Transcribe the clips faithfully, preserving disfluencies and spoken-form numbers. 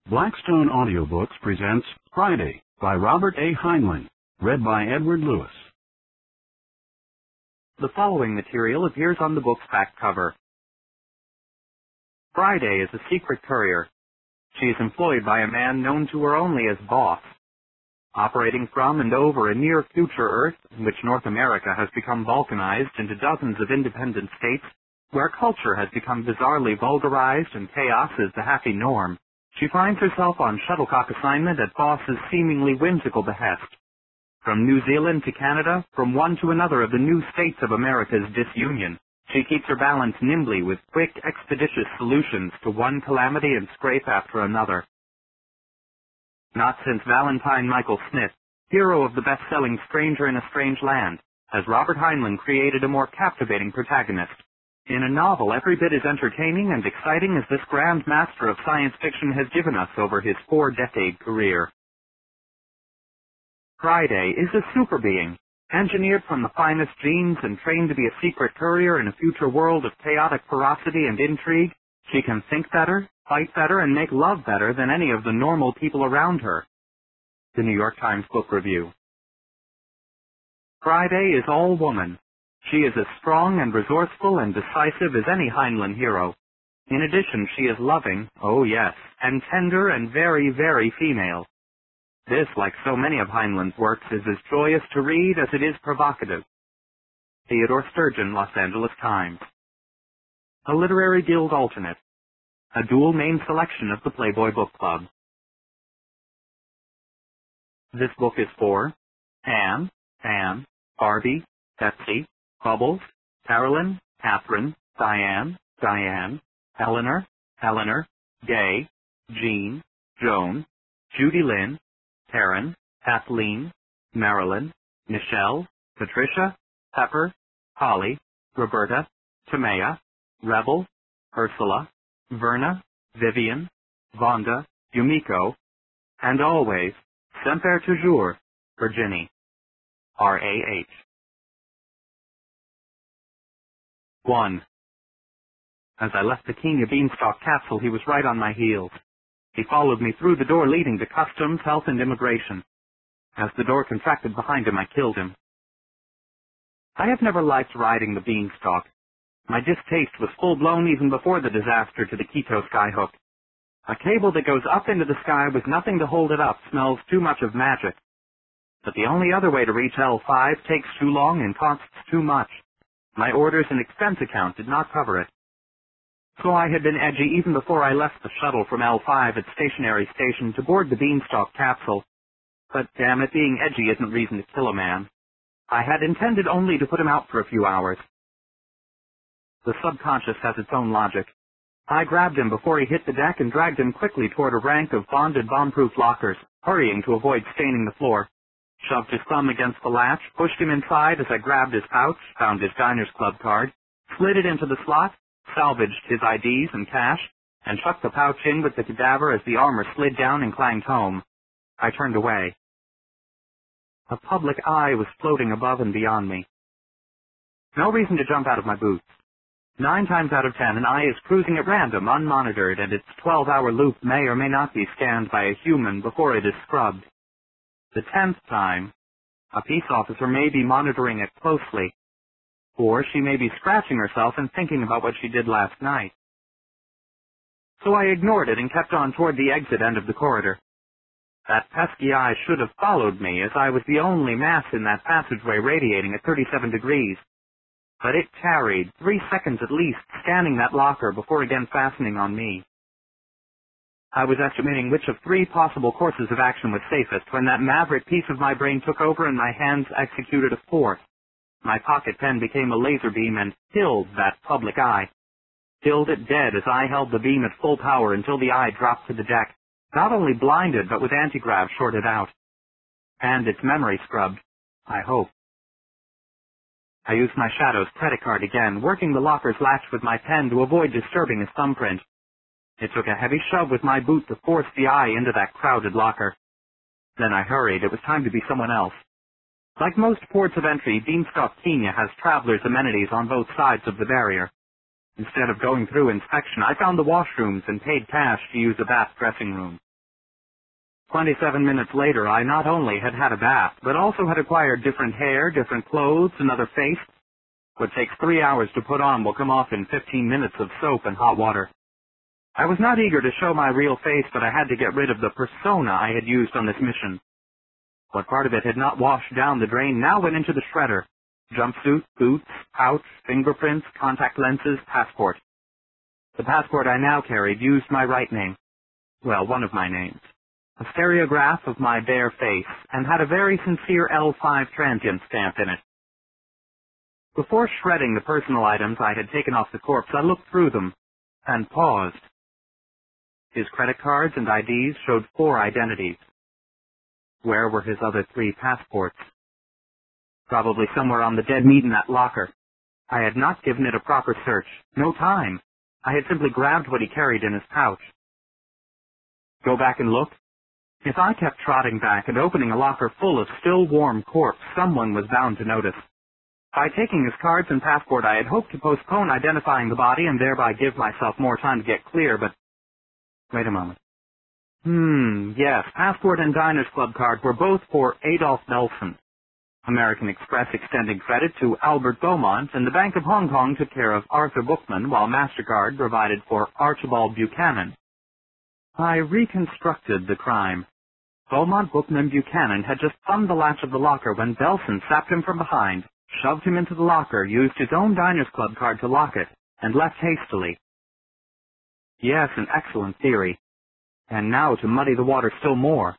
Blackstone Audiobooks presents Friday by Robert A. Heinlein, read by Edward Lewis. The following material appears on the book's back cover. Friday is a secret courier. She is employed by a man known to her only as Boss. Operating from and over a near future Earth, in which North America has become balkanized into dozens of independent states, where culture has become bizarrely vulgarized and chaos is the happy norm, she finds herself on shuttlecock assignment at Boss's seemingly whimsical behest. From New Zealand to Canada, from one to another of the new states of America's disunion, she keeps her balance nimbly with quick, expeditious solutions to one calamity and scrape after another. Not since Valentine Michael Smith, hero of the best-selling Stranger in a Strange Land, has Robert Heinlein created a more captivating protagonist. In a novel every bit as entertaining and exciting as this grand master of science fiction has given us over his four-decade career. Friday is a super being, engineered from the finest genes and trained to be a secret courier in a future world of chaotic ferocity and intrigue. She can think better, fight better, and make love better than any of the normal people around her. The New York Times Book Review. Friday is all woman. She is as strong and resourceful and decisive as any Heinlein hero. In addition, she is loving, oh yes, and tender and very, very female. This, like so many of Heinlein's works, is as joyous to read as it is provocative. Theodore Sturgeon, Los Angeles Times. A Literary Guild Alternate. A dual main selection of the Playboy Book Club. This book is for Anne, Anne, Barbie, Betsy, Bubbles, Carolyn, Catherine, Diane, Diane, Eleanor, Eleanor, Gay, Jean, Joan, Judy Lynn, Karen, Kathleen, Marilyn, Michelle, Patricia, Pepper, Holly, Roberta, Tamaya, Rebel, Ursula, Verna, Vivian, Vonda, Yumiko, and always, Semper Toujours, Virginie. R A H one. As I left the Kenya Beanstalk capsule, he was right on my heels. He followed me through the door leading to Customs, Health, and Immigration. As the door contracted behind him, I killed him. I have never liked riding the Beanstalk. My distaste was full-blown even before the disaster to the Quito skyhook. A cable that goes up into the sky with nothing to hold it up smells too much of magic. But the only other way to reach L five takes too long and costs too much. My orders and expense account did not cover it. So I had been edgy even before I left the shuttle from L five at Stationary Station to board the Beanstalk capsule. But damn it, being edgy isn't reason to kill a man. I had intended only to put him out for a few hours. The subconscious has its own logic. I grabbed him before he hit the deck and dragged him quickly toward a rank of bonded bomb-proof lockers, hurrying to avoid staining the floor. Shoved his thumb against the latch, pushed him inside as I grabbed his pouch, found his Diners Club card, slid it into the slot, salvaged his I Ds and cash, and chucked the pouch in with the cadaver as the armor slid down and clanged home. I turned away. A public eye was floating above and beyond me. No reason to jump out of my boots. Nine times out of ten, an eye is cruising at random, unmonitored, and its twelve-hour loop may or may not be scanned by a human before it is scrubbed. The tenth time, a peace officer may be monitoring it closely, or she may be scratching herself and thinking about what she did last night. So I ignored it and kept on toward the exit end of the corridor. That pesky eye should have followed me, as I was the only mass in that passageway radiating at thirty-seven degrees. But it tarried, three seconds at least, scanning that locker before again fastening on me. I was estimating which of three possible courses of action was safest when that maverick piece of my brain took over and my hands executed a fourth. My pocket pen became a laser beam and killed that public eye. Killed it dead as I held the beam at full power until the eye dropped to the deck, not only blinded but with anti-grav shorted out. And its memory scrubbed, I hope. I used my Shadow's credit card again, working the locker's latch with my pen to avoid disturbing his thumbprint. It took a heavy shove with my boot to force the eye into that crowded locker. Then I hurried. It was time to be someone else. Like most ports of entry, Beanstalk Kenya has travelers' amenities on both sides of the barrier. Instead of going through inspection, I found the washrooms and paid cash to use a bath dressing room. Twenty-seven minutes later, I not only had had a bath, but also had acquired different hair, different clothes, another face. What takes three hours to put on will come off in fifteen minutes of soap and hot water. I was not eager to show my real face, but I had to get rid of the persona I had used on this mission. What part of it had not washed down the drain now went into the shredder. Jumpsuit, boots, pouch, fingerprints, contact lenses, passport. The passport I now carried used my right name. Well, one of my names. A stereograph of my bare face, and had a very sincere L five transient stamp in it. Before shredding the personal items I had taken off the corpse, I looked through them, and paused. His credit cards and I Ds showed four identities. Where were his other three passports? Probably somewhere on the dead meat in that locker. I had not given it a proper search. No time. I had simply grabbed what he carried in his pouch. Go back and look? If I kept trotting back and opening a locker full of still warm corpse, someone was bound to notice. By taking his cards and passport, I had hoped to postpone identifying the body and thereby give myself more time to get clear, but... Wait a moment. Hmm, yes, passport and Diners Club card were both for Adolf Belson. American Express extending credit to Albert Beaumont, and the Bank of Hong Kong took care of Arthur Bookman, while MasterCard provided for Archibald Buchanan. I reconstructed the crime. Beaumont, Bookman, and Buchanan had just thumbed the latch of the locker when Belson sapped him from behind, shoved him into the locker, used his own Diners Club card to lock it, and left hastily. Yes, an excellent theory. And now to muddy the water still more.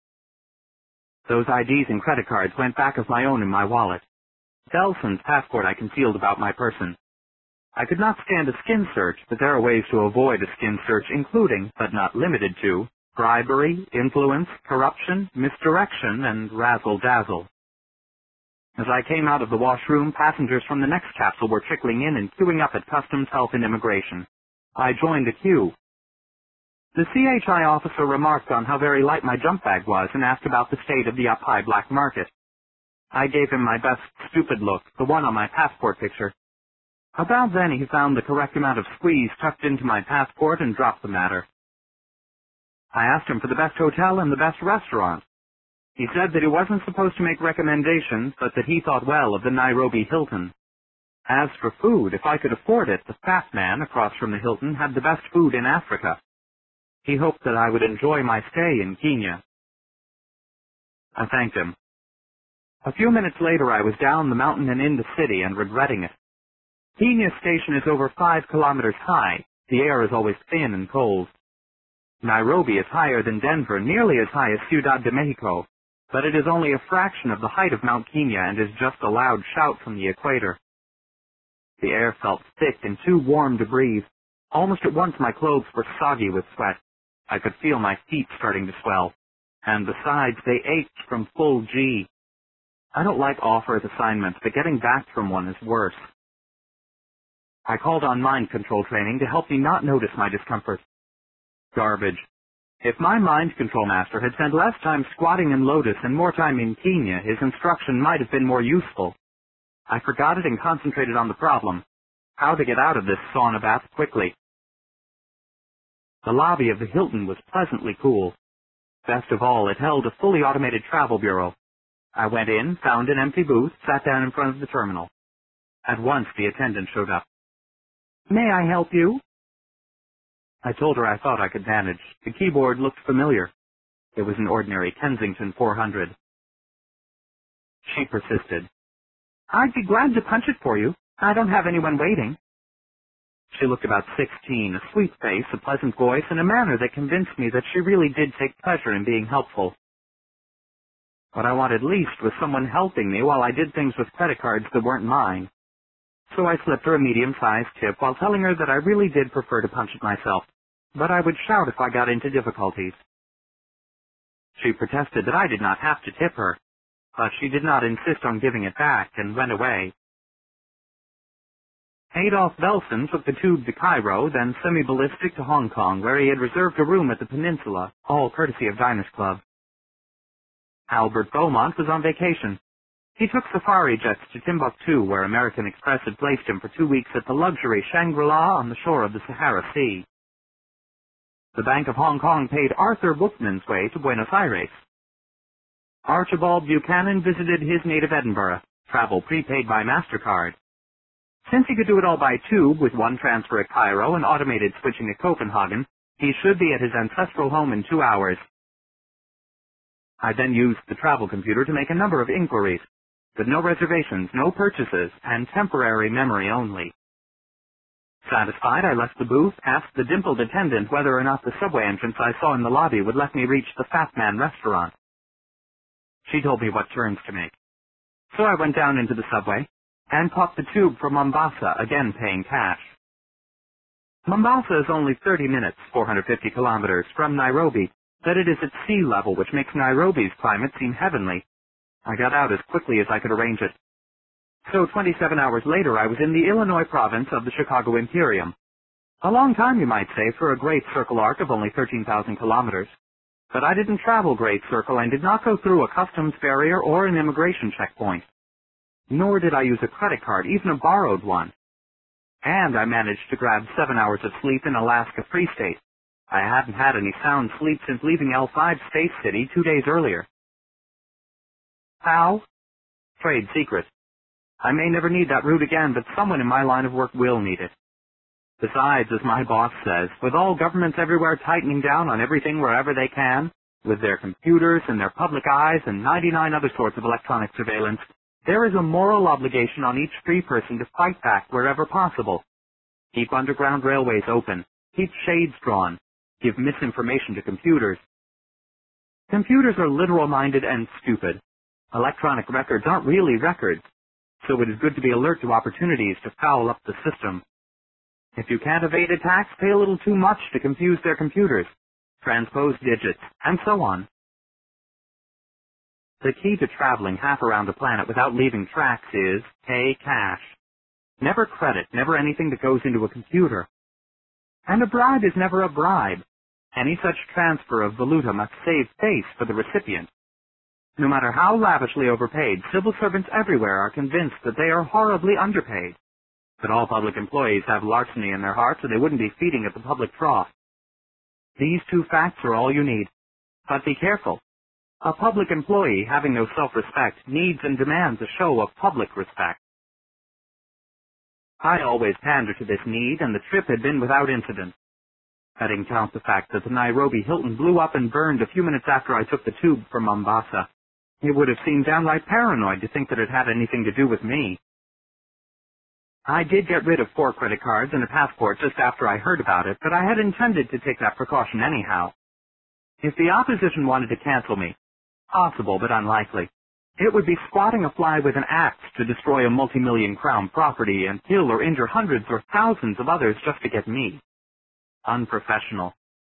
Those I Ds and credit cards went back of my own in my wallet. Belson's passport I concealed about my person. I could not stand a skin search, but there are ways to avoid a skin search, including, but not limited to, bribery, influence, corruption, misdirection, and razzle-dazzle. As I came out of the washroom, passengers from the next capsule were trickling in and queuing up at Customs, Health, and Immigration. I joined the queue. The C H I officer remarked on how very light my jump bag was and asked about the state of the up-high black market. I gave him my best stupid look, the one on my passport picture. About then he found the correct amount of squeeze tucked into my passport and dropped the matter. I asked him for the best hotel and the best restaurant. He said that he wasn't supposed to make recommendations, but that he thought well of the Nairobi Hilton. As for food, if I could afford it, the fat man across from the Hilton had the best food in Africa. He hoped that I would enjoy my stay in Kenya. I thanked him. A few minutes later I was down the mountain and in the city and regretting it. Kenya Station is over five kilometers high. The air is always thin and cold. Nairobi is higher than Denver, nearly as high as Ciudad de Mexico, but it is only a fraction of the height of Mount Kenya and is just a loud shout from the equator. The air felt thick and too warm to breathe. Almost at once my clothes were soggy with sweat. I could feel my feet starting to swell. And besides, they ached from full G. I don't like offers assignments, but getting back from one is worse. I called on mind control training to help me not notice my discomfort. Garbage. If my mind control master had spent less time squatting in Lotus and more time in Kenya, his instruction might have been more useful. I forgot it and concentrated on the problem. How to get out of this sauna bath quickly. The lobby of the Hilton was pleasantly cool. Best of all, it held a fully automated travel bureau. I went in, found an empty booth, sat down in front of the terminal. At once the attendant showed up. "May I help you?" I told her I thought I could manage. The keyboard looked familiar. It was an ordinary Kensington four hundred. She persisted. "I'd be glad to punch it for you. I don't have anyone waiting." She looked about sixteen, a sweet face, a pleasant voice, and a manner that convinced me that she really did take pleasure in being helpful. What I wanted least was someone helping me while I did things with credit cards that weren't mine. So I slipped her a medium-sized tip while telling her that I really did prefer to punch it myself, but I would shout if I got into difficulties. She protested that I did not have to tip her, but she did not insist on giving it back and went away. Adolf Belson took the tube to Cairo, then semi-ballistic to Hong Kong, where he had reserved a room at the Peninsula, all courtesy of Diners Club. Albert Beaumont was on vacation. He took safari jets to Timbuktu, where American Express had placed him for two weeks at the luxury Shangri-La on the shore of the Sahara Sea. The Bank of Hong Kong paid Arthur Bookman's way to Buenos Aires. Archibald Buchanan visited his native Edinburgh, travel prepaid by MasterCard. Since he could do it all by tube with one transfer at Cairo and automated switching at Copenhagen, he should be at his ancestral home in two hours. I then used the travel computer to make a number of inquiries, but no reservations, no purchases, and temporary memory only. Satisfied, I left the booth, asked the dimpled attendant whether or not the subway entrance I saw in the lobby would let me reach the Fat Man restaurant. She told me what turns to make. So I went down into the subway and caught the tube for Mombasa, again paying cash. Mombasa is only thirty minutes, four hundred fifty kilometers, from Nairobi, but it is at sea level, which makes Nairobi's climate seem heavenly. I got out as quickly as I could arrange it. So twenty-seven hours later, I was in the Illinois province of the Chicago Imperium. A long time, you might say, for a Great Circle arc of only thirteen thousand kilometers. But I didn't travel Great Circle and did not go through a customs barrier or an immigration checkpoint. Nor did I use a credit card, even a borrowed one. And I managed to grab seven hours of sleep in Alaska Free State. I hadn't had any sound sleep since leaving L five Space City two days earlier. How? Trade secret. I may never need that route again, but someone in my line of work will need it. Besides, as my boss says, with all governments everywhere tightening down on everything wherever they can, with their computers and their public eyes and ninety-nine other sorts of electronic surveillance, there is a moral obligation on each free person to fight back wherever possible. Keep underground railways open. Keep shades drawn. Give misinformation to computers. Computers are literal-minded and stupid. Electronic records aren't really records, so it is good to be alert to opportunities to foul up the system. If you can't evade a tax, pay a little too much to confuse their computers, transpose digits, and so on. The key to traveling half around the planet without leaving tracks is pay cash. Never credit, never anything that goes into a computer. And a bribe is never a bribe. Any such transfer of valuta must save face for the recipient. No matter how lavishly overpaid, civil servants everywhere are convinced that they are horribly underpaid. But all public employees have larceny in their hearts, or they wouldn't be feeding at the public trough. These two facts are all you need. But be careful. A public employee having no self-respect needs and demands a show of public respect. I always pander to this need, and the trip had been without incident. Cutting count the fact that the Nairobi Hilton blew up and burned a few minutes after I took the tube for Mombasa. It would have seemed downright paranoid to think that it had anything to do with me. I did get rid of four credit cards and a passport just after I heard about it, but I had intended to take that precaution anyhow. If the opposition wanted to cancel me, possible but unlikely, it would be squatting a fly with an axe to destroy a multi-million crown property and kill or injure hundreds or thousands of others just to get me. Unprofessional.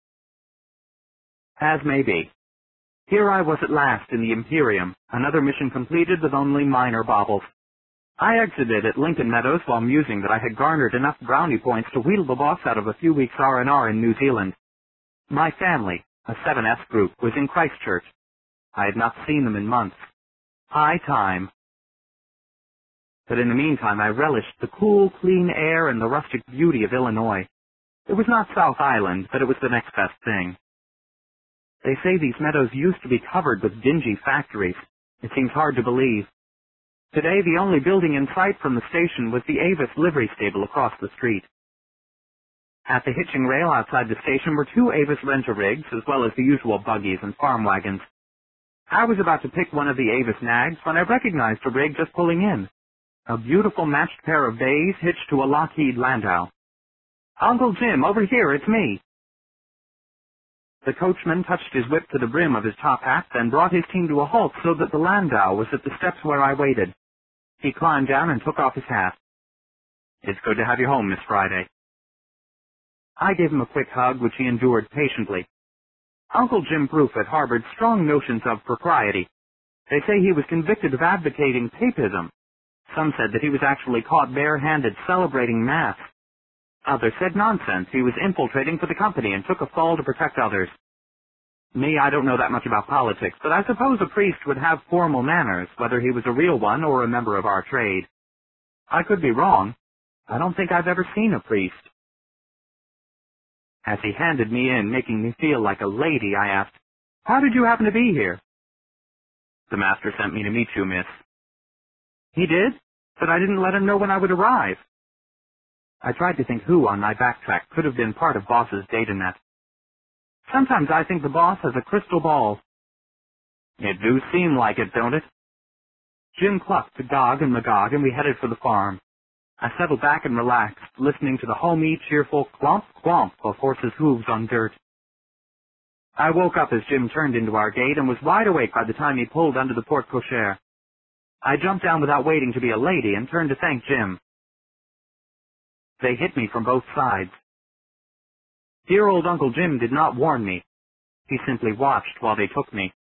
As may be. Here I was at last in the Imperium, another mission completed with only minor baubles. I exited at Lincoln Meadows while musing that I had garnered enough brownie points to wheedle the boss out of a few weeks R and R in New Zealand. My family, a seven S group, was in Christchurch. I had not seen them in months. High time. But in the meantime I relished the cool, clean air and the rustic beauty of Illinois. It was not South Island, but it was the next best thing. They say these meadows used to be covered with dingy factories. It seems hard to believe. Today, the only building in sight from the station was the Avis livery stable across the street. At the hitching rail outside the station were two Avis rent-a-rigs, as well as the usual buggies and farm wagons. I was about to pick one of the Avis nags when I recognized a rig just pulling in. A beautiful matched pair of bays hitched to a Lockheed Landau. "Uncle Jim, over here, it's me." The coachman touched his whip to the brim of his top hat, then brought his team to a halt so that the Landau was at the steps where I waited. He climbed down and took off his hat. "It's good to have you home, Miss Friday." I gave him a quick hug, which he endured patiently. Uncle Jim Bruford harbored strong notions of propriety. They say he was convicted of advocating papism. Some said that he was actually caught bare-handed celebrating Mass. Others said nonsense, he was infiltrating for the company and took a fall to protect others. Me, I don't know that much about politics, but I suppose a priest would have formal manners, whether he was a real one or a member of our trade. I could be wrong. I don't think I've ever seen a priest. As he handed me in, making me feel like a lady, I asked, "How did you happen to be here?" "The master sent me to meet you, miss." "He did? But I didn't let him know when I would arrive." I tried to think who on my backtrack could have been part of Boss's data net. Sometimes I think the boss has a crystal ball. It do seem like it, don't it? Jim clucked to Gog and Magog, and we headed for the farm. I settled back and relaxed, listening to the homey, cheerful clomp clomp of horses' hooves on dirt. I woke up as Jim turned into our gate and was wide awake by the time he pulled under the porte cochere. I jumped down without waiting to be a lady and turned to thank Jim. They hit me from both sides. Dear old Uncle Jim did not warn me. He simply watched while they took me.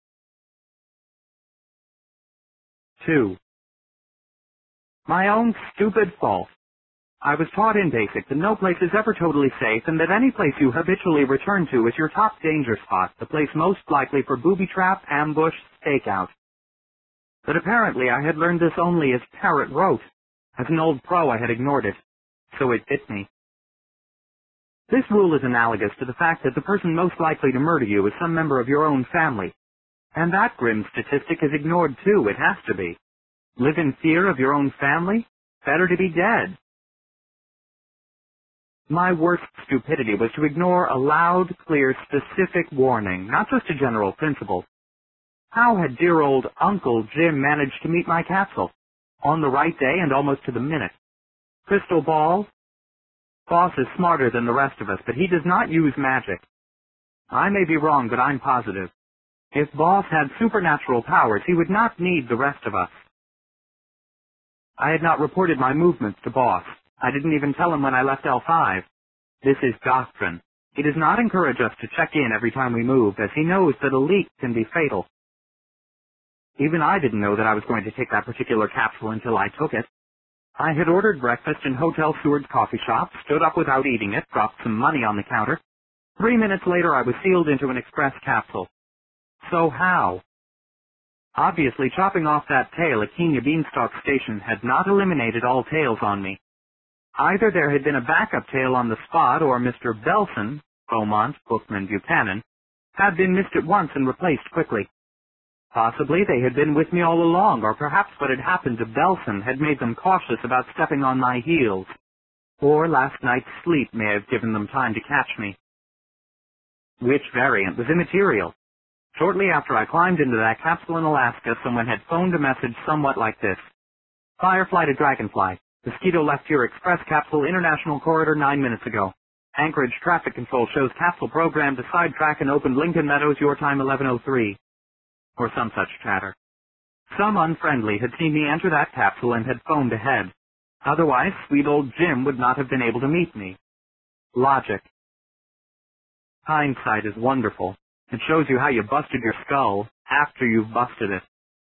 Two. My own stupid fault. I was taught in basic that no place is ever totally safe and that any place you habitually return to is your top danger spot, the place most likely for booby trap, ambush, stakeout. But apparently I had learned this only as Parrott wrote. As an old pro I had ignored it, so it bit me. This rule is analogous to the fact that the person most likely to murder you is some member of your own family. And that grim statistic is ignored too, it has to be. Live in fear of your own family? Better to be dead. My worst stupidity was to ignore a loud, clear, specific warning, not just a general principle. How had dear old Uncle Jim managed to meet my capsule? On the right day and almost to the minute. Crystal ball? Boss is smarter than the rest of us, but he does not use magic. I may be wrong, but I'm positive. If Boss had supernatural powers, he would not need the rest of us. I had not reported my movements to Boss. I didn't even tell him when I left L five. This is doctrine. He does not encourage us to check in every time we move, as he knows that a leak can be fatal. Even I didn't know that I was going to take that particular capsule until I took it. I had ordered breakfast in Hotel Seward's coffee shop, stood up without eating it, dropped some money on the counter. Three minutes later I was sealed into an express capsule. So how? Obviously, chopping off that tail at Kenya Beanstalk Station had not eliminated all tails on me. Either there had been a backup tail on the spot, or Mister Belson, Beaumont, Bookman, Buchanan, had been missed at once and replaced quickly. Possibly they had been with me all along, or perhaps what had happened to Belson had made them cautious about stepping on my heels. Or last night's sleep may have given them time to catch me. Which variant was immaterial. Shortly after I climbed into that capsule in Alaska, someone had phoned a message somewhat like this. Firefly to Dragonfly. Mosquito left your express capsule International Corridor nine minutes ago. Anchorage Traffic Control shows capsule program to sidetrack and open Lincoln Meadows, your time eleven oh three. Or some such chatter. Some unfriendly had seen me enter that capsule and had phoned ahead. Otherwise, sweet old Jim would not have been able to meet me. Logic. Hindsight is wonderful. It shows you how you busted your skull after you've busted it.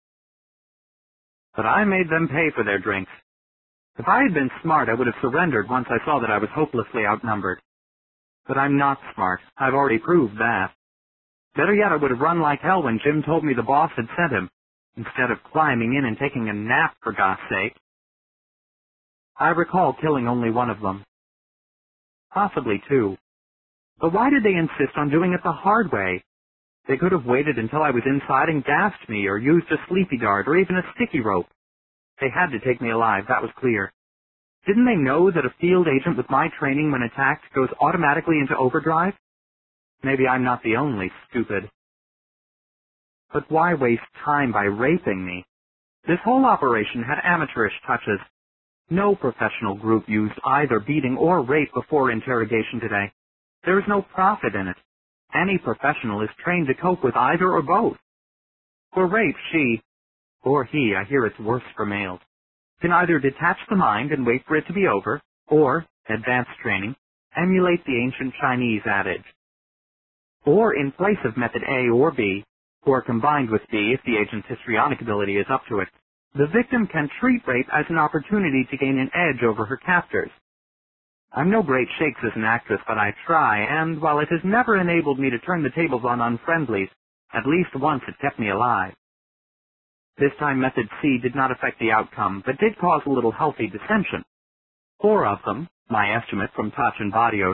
But I made them pay for their drinks. If I had been smart, I would have surrendered once I saw that I was hopelessly outnumbered. But I'm not smart. I've already proved that. Better yet, I would have run like hell when Jim told me the boss had sent him, instead of climbing in and taking a nap, for God's sake. I recall killing only one of them. Possibly two. But why did they insist on doing it the hard way? They could have waited until I was inside and gassed me, or used a sleepy dart, or even a sticky rope. They had to take me alive, that was clear. Didn't they know that a field agent with my training when attacked goes automatically into overdrive? Maybe I'm not the only stupid. But why waste time by raping me? This whole operation had amateurish touches. No professional group used either beating or rape before interrogation today. There is no profit in it. Any professional is trained to cope with either or both. For rape, she, or he, I hear it's worse for males, can either detach the mind and wait for it to be over, or, advanced training, emulate the ancient Chinese adage. Or in place of method A or B, or combined with B if the agent's histrionic ability is up to it, the victim can treat rape as an opportunity to gain an edge over her captors. I'm no great shakes as an actress, but I try, and while it has never enabled me to turn the tables on unfriendlies, at least once it kept me alive. This time method C did not affect the outcome, but did cause a little healthy dissension. Four of them, my estimate from touch and body odors,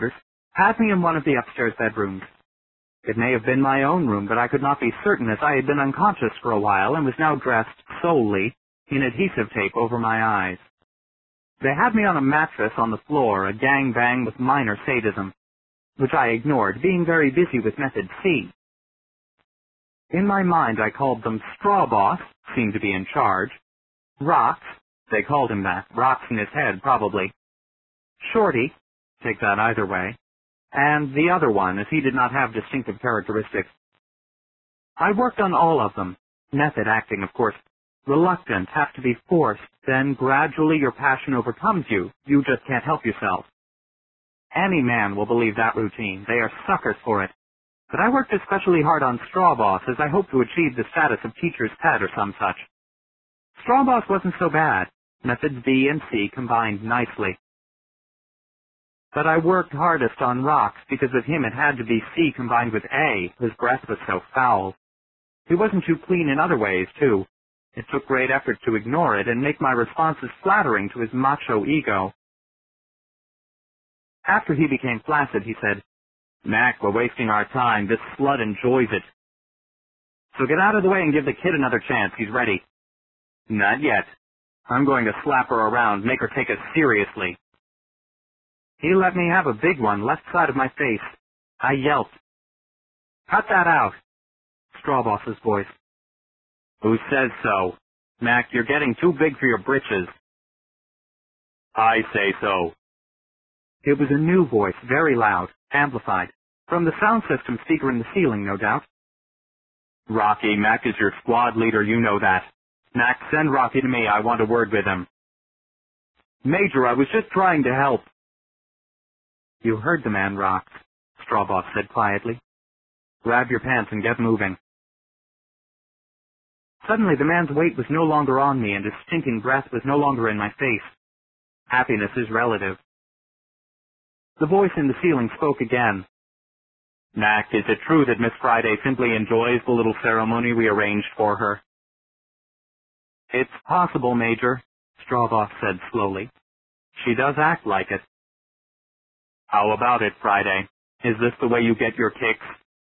had me in one of the upstairs bedrooms. It may have been my own room, but I could not be certain as I had been unconscious for a while and was now dressed solely in adhesive tape over my eyes. They had me on a mattress on the floor, a gangbang with minor sadism, which I ignored, being very busy with Method C. In my mind I called them Straw Boss, seemed to be in charge, Rocks, they called him that, rocks in his head probably, Shorty, take that either way, and the other one, as he did not have distinctive characteristics. I worked on all of them, method acting, of course. Reluctant, have to be forced, then gradually your passion overcomes you. You just can't help yourself. Any man will believe that routine. They are suckers for it. But I worked especially hard on Straw Boss as I hoped to achieve the status of teacher's pet or some such. Straw Boss wasn't so bad. Methods B and C combined nicely. But I worked hardest on Rocks because with him it had to be C combined with A. His breath was so foul. He wasn't too clean in other ways, too. It took great effort to ignore it and make my responses flattering to his macho ego. After he became flaccid, he said, "Mac, we're wasting our time. This slut enjoys it. So get out of the way and give the kid another chance. He's ready." "Not yet. I'm going to slap her around, make her take us seriously." He let me have a big one, left side of my face. I yelped. "Cut that out." Straw Boss's voice. "Who says so? Mac, you're getting too big for your britches." "I say so." It was a new voice, very loud, amplified, from the sound system speaker in the ceiling, no doubt. "Rocky, Mac is your squad leader, you know that. Mac, send Rocky to me, I want a word with him." "Major, I was just trying to help." "You heard the man, Rocks," Straw Boss said quietly. "Grab your pants and get moving." Suddenly the man's weight was no longer on me and his stinking breath was no longer in my face. Happiness is relative. The voice in the ceiling spoke again. "Mac, is it true that Miss Friday simply enjoys the little ceremony we arranged for her?" "It's possible, Major," Straw Boss said slowly. "She does act like it." "How about it, Friday? Is this the way you get your kicks?"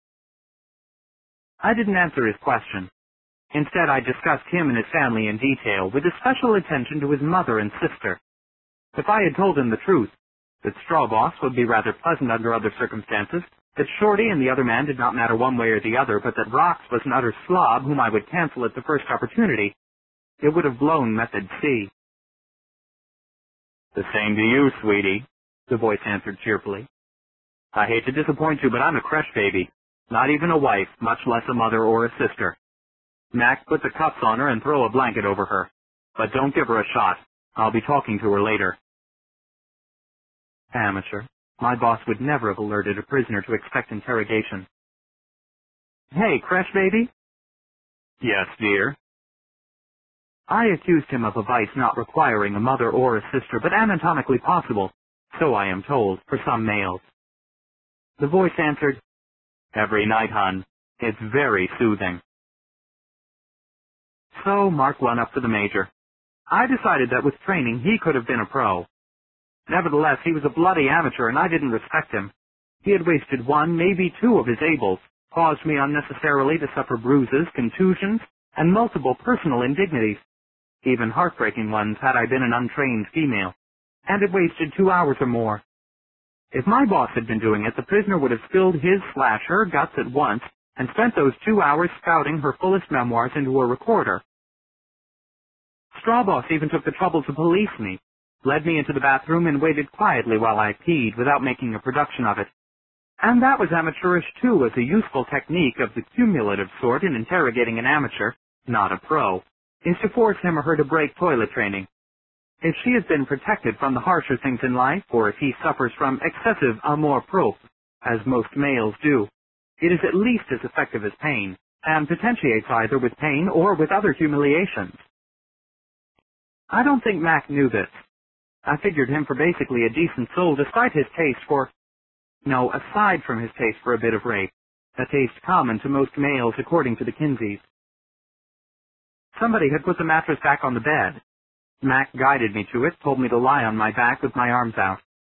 I didn't answer his question. Instead, I discussed him and his family in detail, with especial attention to his mother and sister. If I had told him the truth, that Straw Boss would be rather pleasant under other circumstances, that Shorty and the other man did not matter one way or the other, but that Rocks was an utter slob whom I would cancel at the first opportunity, it would have blown Method C. "The same to you, sweetie," the voice answered cheerfully. "I hate to disappoint you, but I'm a creche baby. Not even a wife, much less a mother or a sister. Mac, put the cuffs on her and throw a blanket over her. But don't give her a shot. I'll be talking to her later." Amateur. My boss would never have alerted a prisoner to expect interrogation. "Hey, creche baby?" "Yes, dear." I accused him of a vice not requiring a mother or a sister, but anatomically possible, so I am told, for some males. The voice answered, "Every night, hon. It's very soothing." So Mark went up to the Major. I decided that with training he could have been a pro. Nevertheless, he was a bloody amateur and I didn't respect him. He had wasted one, maybe two of his ables, caused me unnecessarily to suffer bruises, contusions, and multiple personal indignities, even heartbreaking ones had I been an untrained female, and it wasted two hours or more. If my boss had been doing it, the prisoner would have spilled his slash her guts at once and spent those two hours spouting her fullest memoirs into a recorder. Straw Boss even took the trouble to police me, led me into the bathroom and waited quietly while I peed without making a production of it. And that was amateurish too, as a useful technique of the cumulative sort in interrogating an amateur, not a pro, is to force him or her to break toilet training. If she has been protected from the harsher things in life, or if he suffers from excessive amour-propre, as most males do, it is at least as effective as pain, and potentiates either with pain or with other humiliations. I don't think Mac knew this. I figured him for basically a decent soul despite his taste for, no, aside from his taste for a bit of rape, a taste common to most males according to the Kinseys. Somebody had put the mattress back on the bed. Mac guided me to it, told me to lie on my back with my arms out.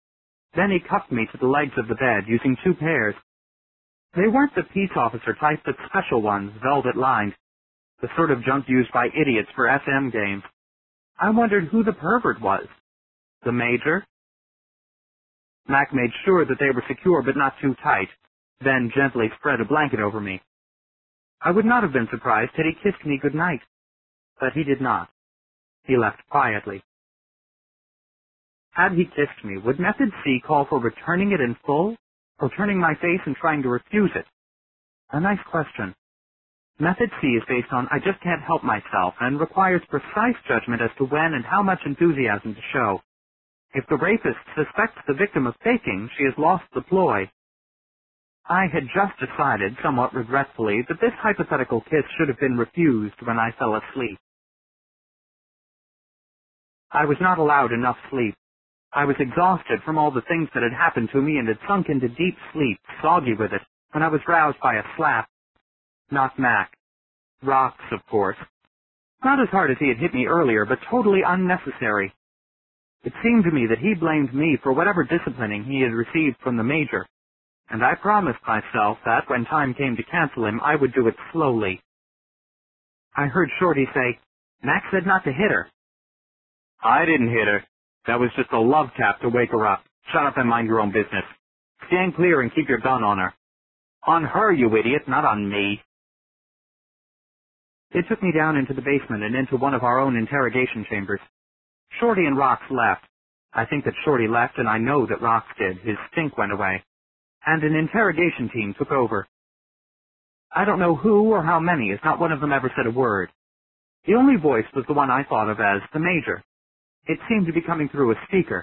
Then he cuffed me to the legs of the bed using two pairs. They weren't the peace officer type, but special ones, velvet-lined. The sort of junk used by idiots for S M games. I wondered who the pervert was. The Major? Mac made sure that they were secure but not too tight, then gently spread a blanket over me. I would not have been surprised had he kissed me good night, but he did not. He left quietly. Had he kissed me, would Method C call for returning it in full, or turning my face and trying to refuse it? A nice question. Method C is based on I just can't help myself and requires precise judgment as to when and how much enthusiasm to show. If the rapist suspects the victim of faking, she has lost the ploy. I had just decided, somewhat regretfully, that this hypothetical kiss should have been refused when I fell asleep. I was not allowed enough sleep. I was exhausted from all the things that had happened to me and had sunk into deep sleep, soggy with it, when I was roused by a slap. Not Mac. Rocks, of course. Not as hard as he had hit me earlier, but totally unnecessary. It seemed to me that he blamed me for whatever disciplining he had received from the Major, and I promised myself that when time came to cancel him, I would do it slowly. I heard Shorty say, Mac said not to hit her. I didn't hit her. That was just a love tap to wake her up. Shut up and mind your own business. Stand clear and keep your gun on her. On her, you idiot, not on me. It took me down into the basement and into one of our own interrogation chambers. Shorty and Rox left. I think that Shorty left, and I know that Rox did. His stink went away. And an interrogation team took over. I don't know who or how many, as not one of them ever said a word. The only voice was the one I thought of as the Major. It seemed to be coming through a speaker.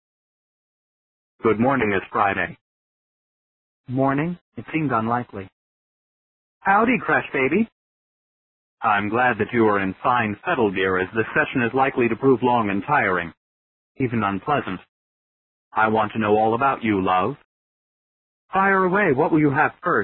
Good morning, it's Friday. Morning? It seemed unlikely. Howdy, Crash Baby. I'm glad that you are in fine fettle, dear, as this session is likely to prove long and tiring, even unpleasant. I want to know all about you, love. Fire away. What will you have first?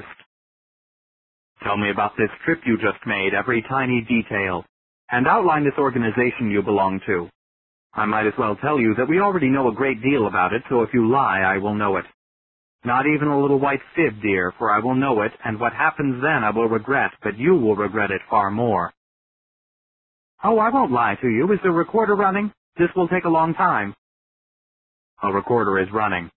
Tell me about this trip you just made, every tiny detail, and outline this organization you belong to. I might as well tell you that we already know a great deal about it, so if you lie, I will know it. Not even a little white fib, dear, for I will know it, and what happens then I will regret, but you will regret it far more. Oh, I won't lie to you. Is the recorder running? This will take a long time. A recorder is running.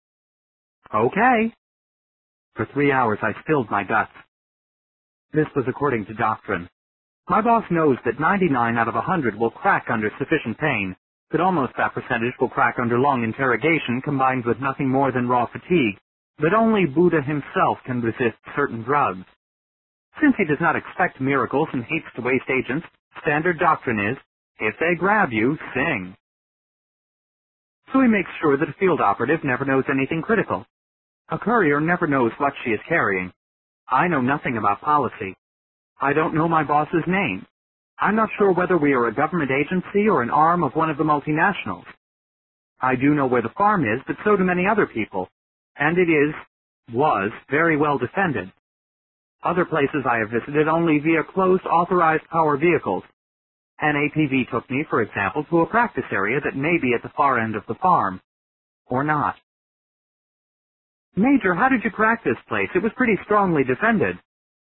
Okay. For three hours I spilled my guts. This was according to doctrine. My boss knows that ninety-nine out of one hundred will crack under sufficient pain, that almost that percentage will crack under long interrogation combined with nothing more than raw fatigue, that only Buddha himself can resist certain drugs. Since he does not expect miracles and hates to waste agents, standard doctrine is, if they grab you, sing. So he makes sure that a field operative never knows anything critical. A courier never knows what she is carrying. I know nothing about policy. I don't know my boss's name. I'm not sure whether we are a government agency or an arm of one of the multinationals. I do know where the farm is, but so do many other people, and it is, was, very well defended. Other places I have visited only via closed authorized power vehicles. An A P V took me, for example, to a practice area that may be at the far end of the farm. Or not. Major, how did you crack this place? It was pretty strongly defended.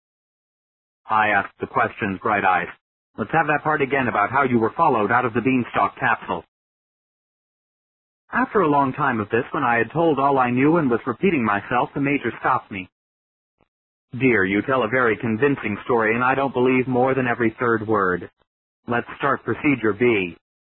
I asked the questions, bright-eyed. Let's have that part again about how you were followed out of the beanstalk capsule. After a long time of this, when I had told all I knew and was repeating myself, the Major stopped me. Dear, you tell a very convincing story, and I don't believe more than every third word. Let's start procedure B.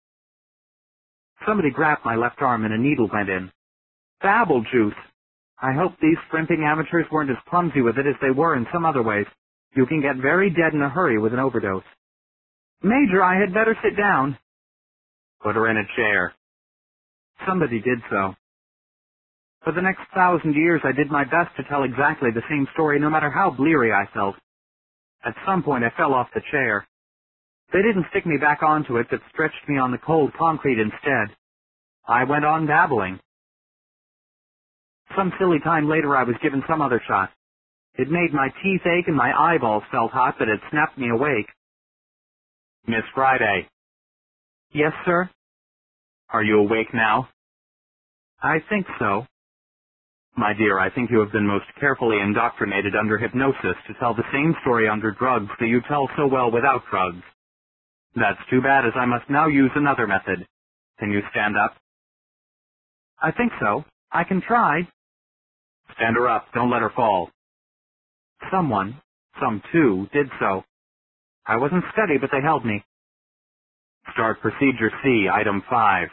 Somebody grabbed my left arm and a needle went in. Babble juice. I hope these scrimping amateurs weren't as clumsy with it as they were in some other ways. You can get very dead in a hurry with an overdose. Major, I had better sit down. Put her in a chair. Somebody did so. For the next thousand years I did my best to tell exactly the same story, no matter how bleary I felt. At some point I fell off the chair. They didn't stick me back onto it, but stretched me on the cold concrete instead. I went on babbling. Some silly time later I was given some other shot. It made my teeth ache and my eyeballs felt hot, but it snapped me awake. Miss Friday. Yes, sir? Are you awake now? I think so. My dear, I think you have been most carefully indoctrinated under hypnosis to tell the same story under drugs that you tell so well without drugs. That's too bad, as I must now use another method. Can you stand up? I think so. I can try. Stand her up. Don't let her fall. Someone, some two, did so. I wasn't steady, but they held me. Start procedure C, item five.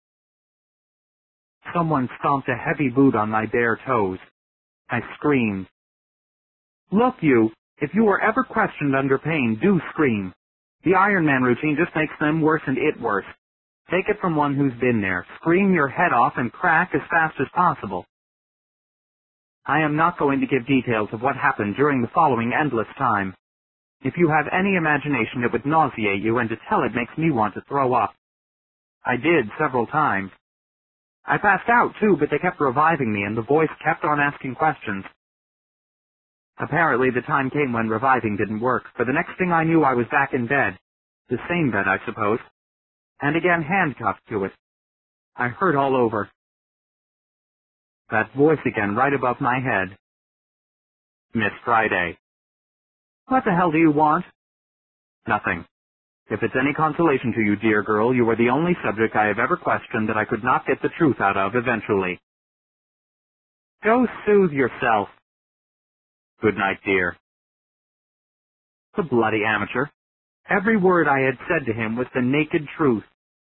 Someone stomped a heavy boot on my bare toes. I screamed. Look, you, if you were ever questioned under pain, do scream. The Iron Man routine just makes them worse and it worse. Take it from one who's been there. Scream your head off and crack as fast as possible. I am not going to give details of what happened during the following endless time. If you have any imagination, it would nauseate you, and to tell it makes me want to throw up. I did several times. I passed out, too, but they kept reviving me, and the voice kept on asking questions. Apparently, the time came when reviving didn't work, for the next thing I knew I was back in bed. The same bed, I suppose. And again handcuffed to it. I hurt all over. That voice again right above my head. Miss Friday. What the hell do you want? Nothing. If it's any consolation to you, dear girl, you are the only subject I have ever questioned that I could not get the truth out of eventually. Go soothe yourself. Good night, dear. The bloody amateur. Every word I had said to him was the naked truth.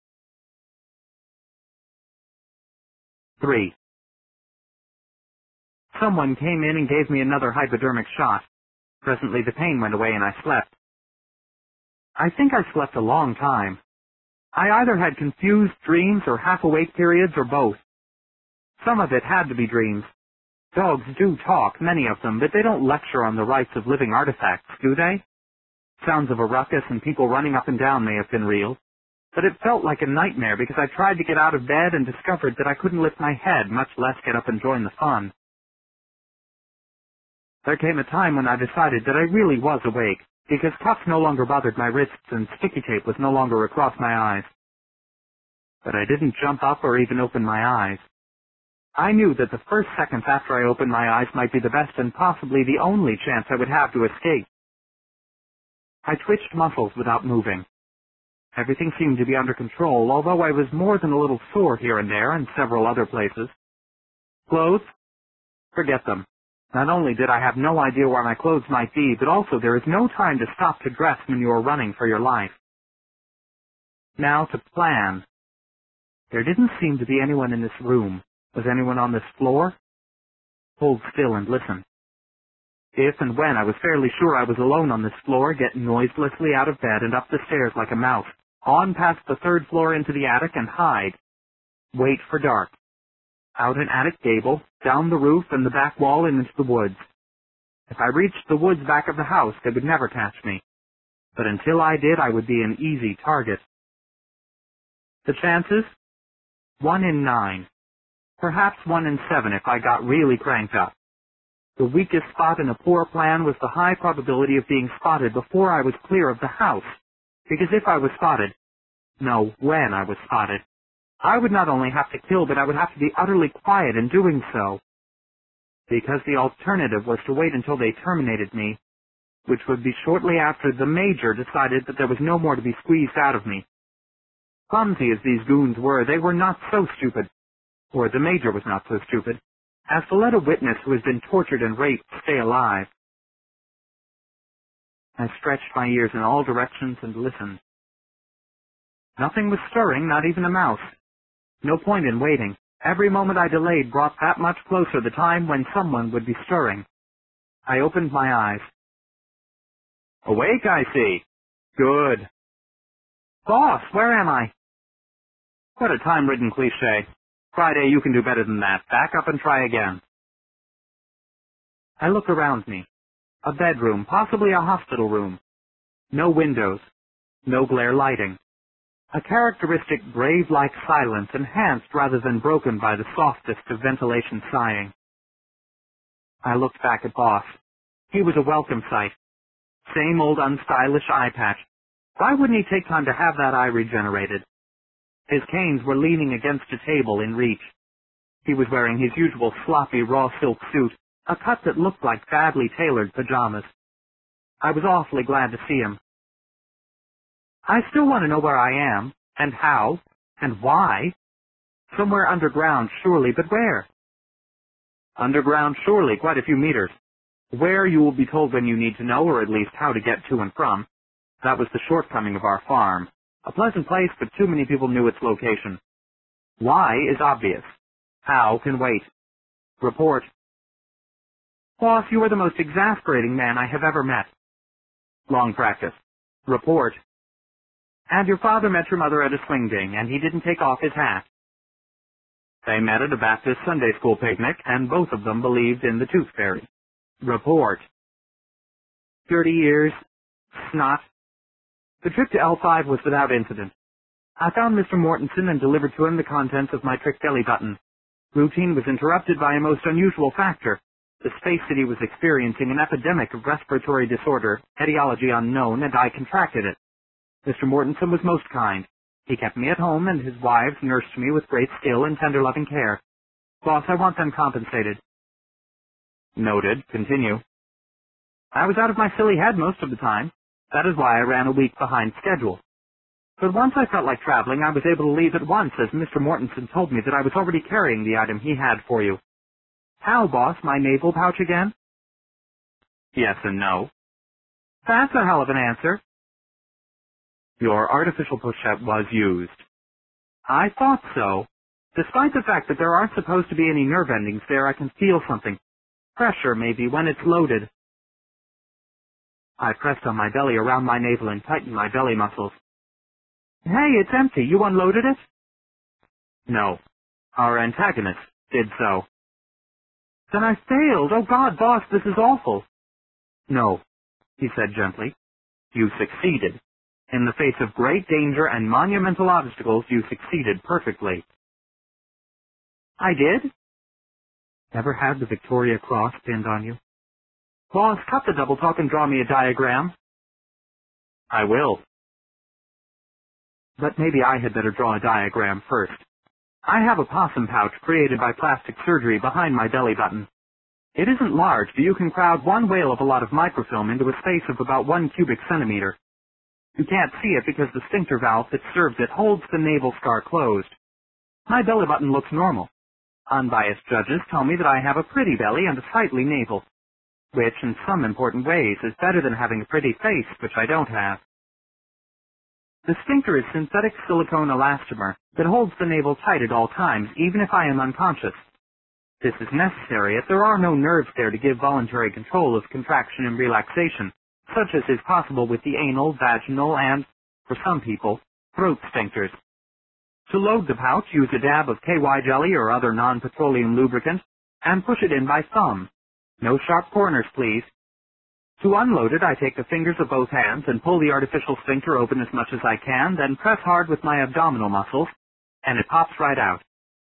three. Someone came in and gave me another hypodermic shot. Presently the pain went away and I slept. I think I slept a long time. I either had confused dreams or half-awake periods or both. Some of it had to be dreams. Dogs do talk, many of them, but they don't lecture on the rights of living artifacts, do they? Sounds of a ruckus and people running up and down may have been real. But it felt like a nightmare because I tried to get out of bed and discovered that I couldn't lift my head, much less get up and join the fun. There came a time when I decided that I really was awake, because cuffs no longer bothered my wrists and sticky tape was no longer across my eyes. But I didn't jump up or even open my eyes. I knew that the first seconds after I opened my eyes might be the best and possibly the only chance I would have to escape. I twitched muscles without moving. Everything seemed to be under control, although I was more than a little sore here and there and several other places. Clothes? Forget them. Not only did I have no idea where my clothes might be, but also there is no time to stop to dress when you are running for your life. Now to plan. There didn't seem to be anyone in this room. Was anyone on this floor? Hold still and listen. If and when I was fairly sure I was alone on this floor, get noiselessly out of bed and up the stairs like a mouse, on past the third floor into the attic and hide. Wait for dark. Out an attic gable, down the roof and the back wall and into the woods. If I reached the woods back of the house, they would never catch me. But until I did, I would be an easy target. The chances? One in nine. Perhaps one in seven if I got really cranked up. The weakest spot in a poor plan was the high probability of being spotted before I was clear of the house. Because if I was spotted, no, when I was spotted, I would not only have to kill, but I would have to be utterly quiet in doing so. Because the alternative was to wait until they terminated me, which would be shortly after the Major decided that there was no more to be squeezed out of me. Clumsy as these goons were, they were not so stupid, or the Major was not so stupid, as to let a witness who has been tortured and raped stay alive. I stretched my ears in all directions and listened. Nothing was stirring, not even a mouse. No point in waiting. Every moment I delayed brought that much closer the time when someone would be stirring. I opened my eyes. Awake, I see. Good. Boss, where am I? What a time-ridden cliché. Friday, you can do better than that. Back up and try again. I looked around me. A bedroom, possibly a hospital room. No windows. No glare lighting. A characteristic grave-like silence enhanced rather than broken by the softest of ventilation sighing. I looked back at Boss. He was a welcome sight. Same old unstylish eye patch. Why wouldn't he take time to have that eye regenerated? His canes were leaning against a table in reach. He was wearing his usual sloppy raw silk suit, a cut that looked like badly tailored pajamas. I was awfully glad to see him. I still want to know where I am, and how, and why. Somewhere underground, surely, but where? Underground, surely, quite a few meters. Where, you will be told when you need to know, or at least how to get to and from. That was the shortcoming of our farm. A pleasant place, but too many people knew its location. Why is obvious. How can wait. Report. Boss, you are the most exasperating man I have ever met. Long practice. Report. And your father met your mother at a swing ding, and he didn't take off his hat. They met at a Baptist Sunday school picnic, and both of them believed in the tooth fairy. Report. Thirty years. Snot. The trip to L five was without incident. I found Mister Mortensen and delivered to him the contents of my trick belly button. Routine was interrupted by a most unusual factor. The space city was experiencing an epidemic of respiratory disorder, etiology unknown, and I contracted it. Mister Mortensen was most kind. He kept me at home, and his wives nursed me with great skill and tender loving care. Boss, I want them compensated. Noted. Continue. I was out of my silly head most of the time. That is why I ran a week behind schedule. But once I felt like traveling, I was able to leave at once, as Mister Mortensen told me that I was already carrying the item he had for you. How, boss, my naval pouch again? Yes and no. That's a hell of an answer. Your artificial pochette was used. I thought so. Despite the fact that there aren't supposed to be any nerve endings there, I can feel something. Pressure, maybe, when it's loaded. I pressed on my belly around my navel and tightened my belly muscles. Hey, it's empty. You unloaded it? No. Our antagonist did so. Then I failed. Oh, God, boss, this is awful. No, he said gently. You succeeded. In the face of great danger and monumental obstacles, you succeeded perfectly. I did? Ever had the Victoria Cross pinned on you? Boss, cut the double talk and draw me a diagram. I will. But maybe I had better draw a diagram first. I have a possum pouch created by plastic surgery behind my belly button. It isn't large, but you can crowd one whale of a lot of microfilm into a space of about one cubic centimeter. You can't see it because the sphincter valve that serves it holds the navel scar closed. My belly button looks normal. Unbiased judges tell me that I have a pretty belly and a sightly navel, which in some important ways is better than having a pretty face, which I don't have. The sphincter is synthetic silicone elastomer that holds the navel tight at all times, even if I am unconscious. This is necessary if there are no nerves there to give voluntary control of contraction and relaxation, such as is possible with the anal, vaginal, and, for some people, throat sphincters. To load the pouch, use a dab of K Y jelly or other non-petroleum lubricant, and push it in by thumb. No sharp corners, please. To unload it, I take the fingers of both hands and pull the artificial sphincter open as much as I can, then press hard with my abdominal muscles, and it pops right out.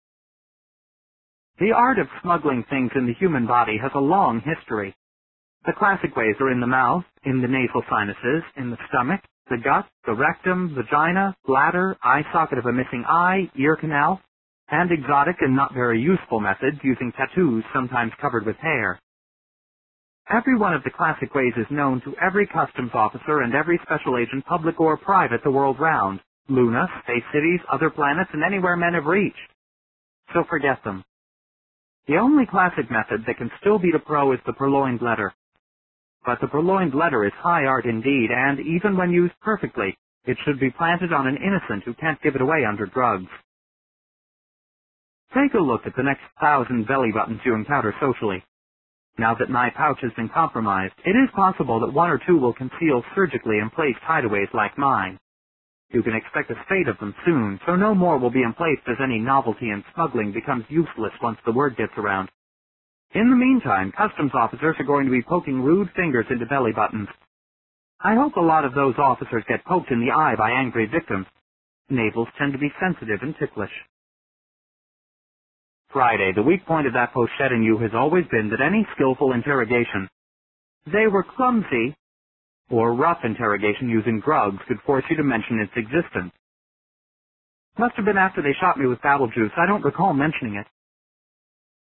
The art of smuggling things in the human body has a long history. The classic ways are in the mouth, in the nasal sinuses, in the stomach, the gut, the rectum, vagina, bladder, eye socket of a missing eye, ear canal, and exotic and not very useful methods using tattoos sometimes covered with hair. Every one of the classic ways is known to every customs officer and every special agent, public or private, the world round. Luna, space cities, other planets, and anywhere men have reached. So forget them. The only classic method that can still beat a pro is the purloined letter. But the purloined letter is high art indeed, and even when used perfectly, it should be planted on an innocent who can't give it away under drugs. Take a look at the next thousand belly buttons you encounter socially. Now that my pouch has been compromised, it is possible that one or two will conceal surgically and place hideaways like mine. You can expect a spate of them soon, so no more will be emplaced as any novelty in smuggling becomes useless once the word gets around. In the meantime, customs officers are going to be poking rude fingers into belly buttons. I hope a lot of those officers get poked in the eye by angry victims. Navels tend to be sensitive and ticklish. Friday, the weak point of that pochette in you has always been that any skillful interrogation, they were clumsy, or rough interrogation using drugs could force you to mention its existence. Must have been after they shot me with babble juice. I don't recall mentioning it.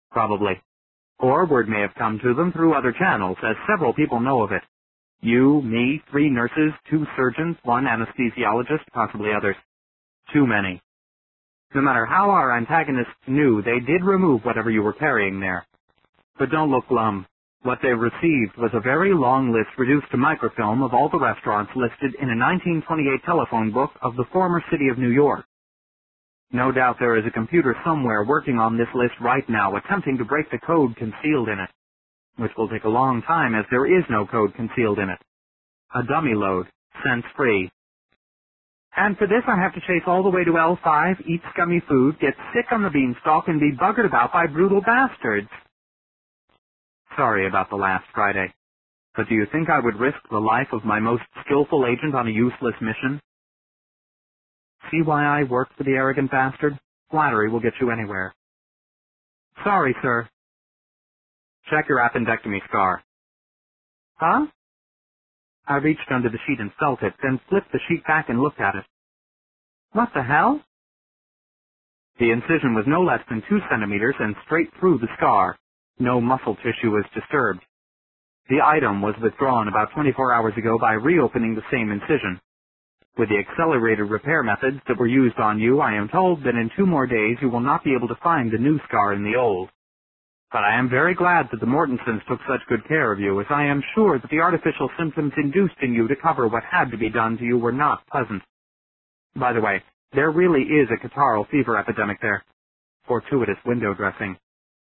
Probably. Or word may have come to them through other channels, as several people know of it. You, me, three nurses, two surgeons, one anesthesiologist, possibly others. Too many. No matter how our antagonists knew, they did remove whatever you were carrying there. But don't look glum. What they received was a very long list reduced to microfilm of all the restaurants listed in a nineteen twenty-eight telephone book of the former city of New York. No doubt there is a computer somewhere working on this list right now, attempting to break the code concealed in it, which will take a long time as there is no code concealed in it. A dummy load, cents free. And for this I have to chase all the way to L five, eat scummy food, get sick on the beanstalk, and be buggered about by brutal bastards. Sorry about the last Friday, but do you think I would risk the life of my most skillful agent on a useless mission? See why I work for the arrogant bastard? Flattery will get you anywhere. Sorry, sir. Check your appendectomy scar. Huh? I reached under the sheet and felt it, then flipped the sheet back and looked at it. What the hell? The incision was no less than two centimeters and straight through the scar. No muscle tissue was disturbed. The item was withdrawn about twenty-four hours ago by reopening the same incision. With the accelerated repair methods that were used on you, I am told that in two more days you will not be able to find the new scar in the old. But I am very glad that the Mortensons took such good care of you, as I am sure that the artificial symptoms induced in you to cover what had to be done to you were not pleasant. By the way, there really is a catarrhal fever epidemic there. Fortuitous window dressing.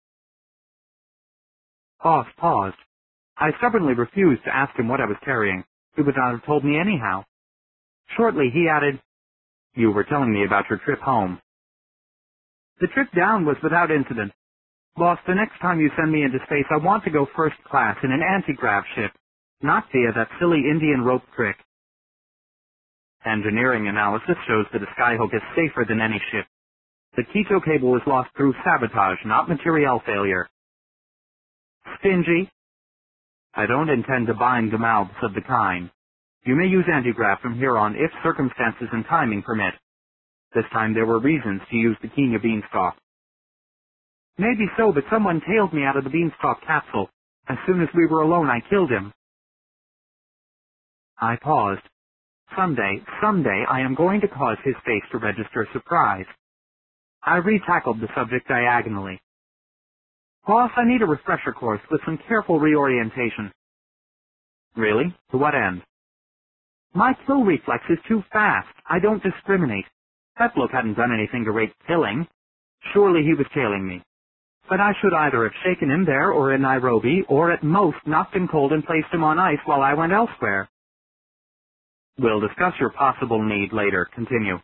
Boss paused. I stubbornly refused to ask him what I was carrying. He would not have told me anyhow. Shortly he added, "You were telling me about your trip home." The trip down was without incident. Boss, the next time you send me into space, I want to go first class in an anti-grav ship, not via that silly Indian rope trick. Engineering analysis shows that a Skyhook is safer than any ship. The Quito cable was lost through sabotage, not materiel failure. Stingy? I don't intend to bind the mouths of the kind. You may use anti-grav from here on if circumstances and timing permit. This time there were reasons to use the Kenya beanstalk. Maybe so, but someone tailed me out of the beanstalk capsule. As soon as we were alone, I killed him. I paused. Someday, someday, I am going to cause his face to register surprise. I retackled the subject diagonally. Boss, I need a refresher course with some careful reorientation. Really? To what end? My kill reflex is too fast. I don't discriminate. That bloke hadn't done anything to rate killing. Surely he was tailing me. But I should either have shaken him there or in Nairobi, or at most knocked him cold and placed him on ice while I went elsewhere. We'll discuss your possible need later. Continue.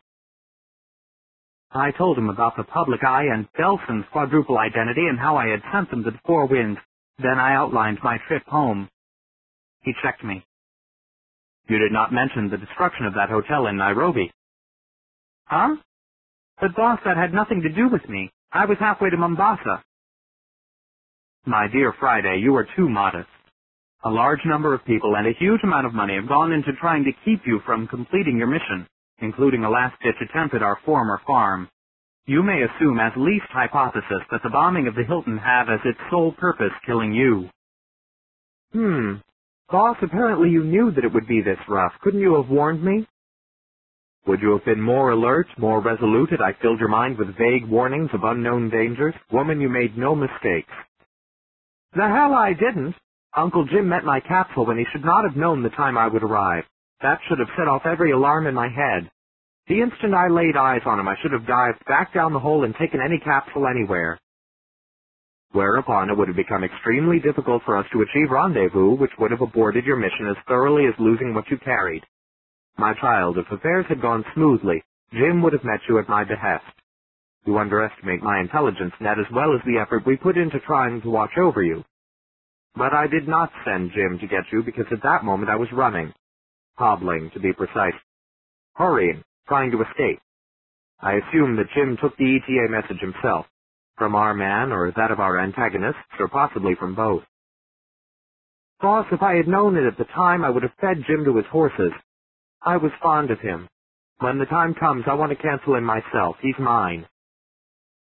I told him about the public eye and Belson's quadruple identity and how I had sent them to the Four Winds. Then I outlined my trip home. He checked me. You did not mention the destruction of that hotel in Nairobi. Huh? But boss, that had nothing to do with me. I was halfway to Mombasa. My dear Friday, you are too modest. A large number of people and a huge amount of money have gone into trying to keep you from completing your mission, including a last-ditch attempt at our former farm. You may assume as least hypothesis that the bombing of the Hilton had as its sole purpose killing you. Hmm. Boss, apparently you knew that it would be this rough. Couldn't you have warned me? Would you have been more alert, more resolute had I filled your mind with vague warnings of unknown dangers? Woman, you made no mistakes. The hell I didn't. Uncle Jim met my capsule when he should not have known the time I would arrive. That should have set off every alarm in my head. The instant I laid eyes on him, I should have dived back down the hole and taken any capsule anywhere. Whereupon it would have become extremely difficult for us to achieve rendezvous, which would have aborted your mission as thoroughly as losing what you carried. My child, if affairs had gone smoothly, Jim would have met you at my behest. You underestimate my intelligence, Ned, as well as the effort we put into trying to watch over you. But I did not send Jim to get you because at that moment I was running. Hobbling, to be precise. Hurrying, trying to escape. I assume that Jim took the E T A message himself. From our man, or that of our antagonists, or possibly from both. Boss, if I had known it at the time, I would have fed Jim to his horses. I was fond of him. When the time comes, I want to cancel him myself. He's mine.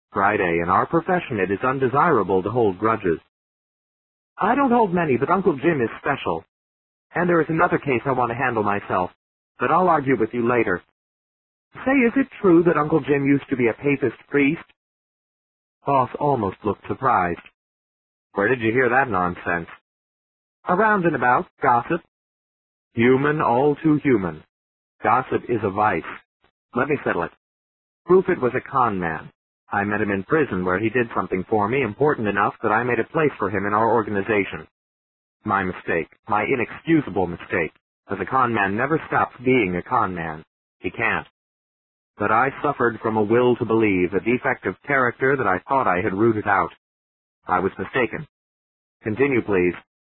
Friday, in our profession it is undesirable to hold grudges. I don't hold many, but Uncle Jim is special. And there is another case I want to handle myself, but I'll argue with you later. Say, is it true that Uncle Jim used to be a papist priest? Boss almost looked surprised. Where did you hear that nonsense? Around and about, gossip. Human, all too human. Gossip is a vice. Let me settle it. Proof it was a con man. I met him in prison where he did something for me important enough that I made a place for him in our organization. My mistake, my inexcusable mistake, as a con man never stops being a con man. He can't. But I suffered from a will to believe, a defect of character that I thought I had rooted out. I was mistaken. Continue, please.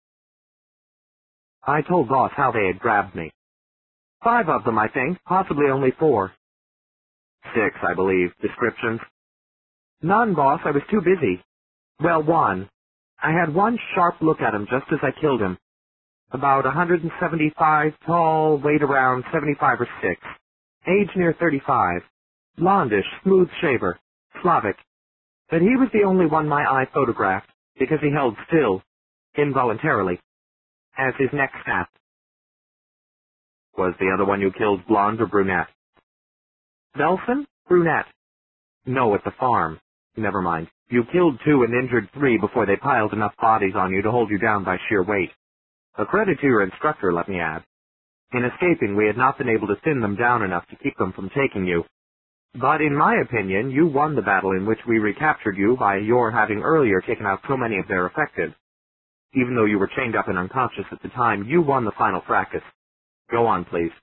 I told Boss how they had grabbed me. Five of them, I think, possibly only four. Six, I believe, descriptions. None, Boss, I was too busy. Well, one. I had one sharp look at him just as I killed him. About one hundred seventy-five, tall, weight around seventy-five or six. Age near thirty-five. Blondish, smooth shaver. Slavic. But he was the only one my eye photographed, because he held still, involuntarily, as his neck snapped. Was the other one you killed blonde or brunette? Nelson? Brunette. No, at the farm. Never mind. You killed two and injured three before they piled enough bodies on you to hold you down by sheer weight. A credit to your instructor, let me add. In escaping, we had not been able to thin them down enough to keep them from taking you. But in my opinion, you won the battle in which we recaptured you by your having earlier taken out so many of their effectives. Even though you were chained up and unconscious at the time, you won the final fracas. Go on, please.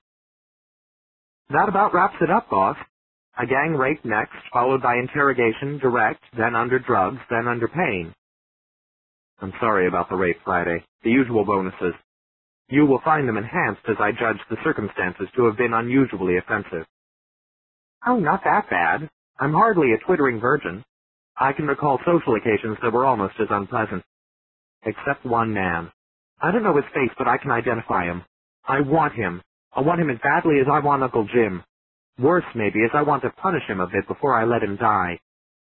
That about wraps it up, Boss. A gang rape next, followed by interrogation, direct, then under drugs, then under pain. I'm sorry about the rape, Friday. The usual bonuses. You will find them enhanced as I judge the circumstances to have been unusually offensive. Oh, not that bad. I'm hardly a twittering virgin. I can recall social occasions that were almost as unpleasant. Except one man. I don't know his face, but I can identify him. I want him. I want him as badly as I want Uncle Jim. Worse, maybe, as I want to punish him a bit before I let him die.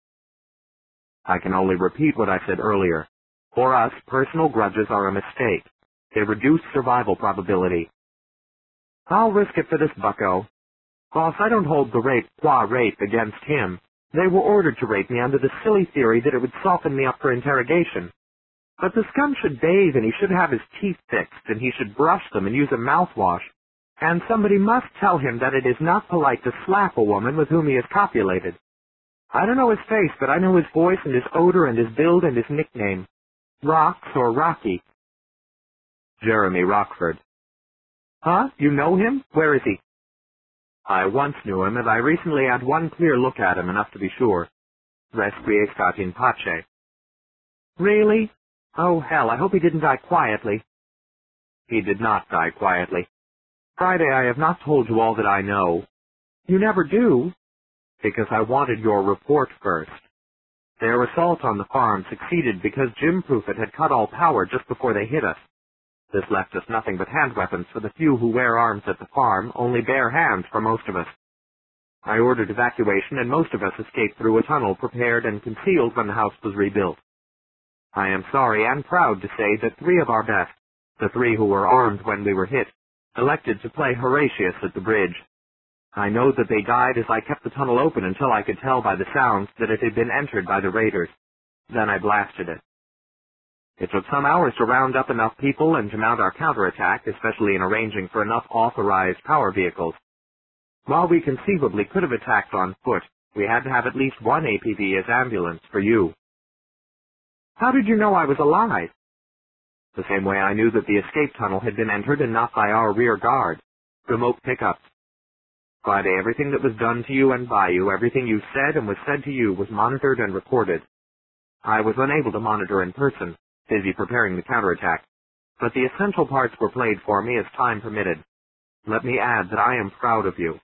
I can only repeat what I said earlier. For us, personal grudges are a mistake. They reduce survival probability. I'll risk it for this bucko. Boss, I don't hold the rape, qua rape, against him. They were ordered to rape me under the silly theory that it would soften me up for interrogation. But the scum should bathe, and he should have his teeth fixed, and he should brush them and use a mouthwash. And somebody must tell him that it is not polite to slap a woman with whom he has copulated. I don't know his face, but I know his voice and his odor and his build and his nickname. Rocks or Rocky. Jeremy Rockford. Huh? You know him? Where is he? I once knew him, and I recently had one clear look at him, enough to be sure. Requiescat in pace. Really? Oh, hell, I hope he didn't die quietly. He did not die quietly. Friday, I have not told you all that I know. You never do? Because I wanted your report first. Their assault on the farm succeeded because Jim Proofit had cut all power just before they hit us. This left us nothing but hand weapons for the few who wear arms at the farm, only bare hands for most of us. I ordered evacuation, and most of us escaped through a tunnel prepared and concealed when the house was rebuilt. I am sorry and proud to say that three of our best, the three who were armed when we were hit, elected to play Horatius at the bridge. I know that they died as I kept the tunnel open until I could tell by the sounds that it had been entered by the raiders. Then I blasted it. It took some hours to round up enough people and to mount our counterattack, especially in arranging for enough authorized power vehicles. While we conceivably could have attacked on foot, we had to have at least one A P V as ambulance for you. How did you know I was alive? The same way I knew that the escape tunnel had been entered and not by our rear guard. Remote pickups. Friday, everything that was done to you and by you, everything you said and was said to you was monitored and recorded. I was unable to monitor in person, busy preparing the counterattack, but the essential parts were played for me as time permitted. Let me add that I am proud of you.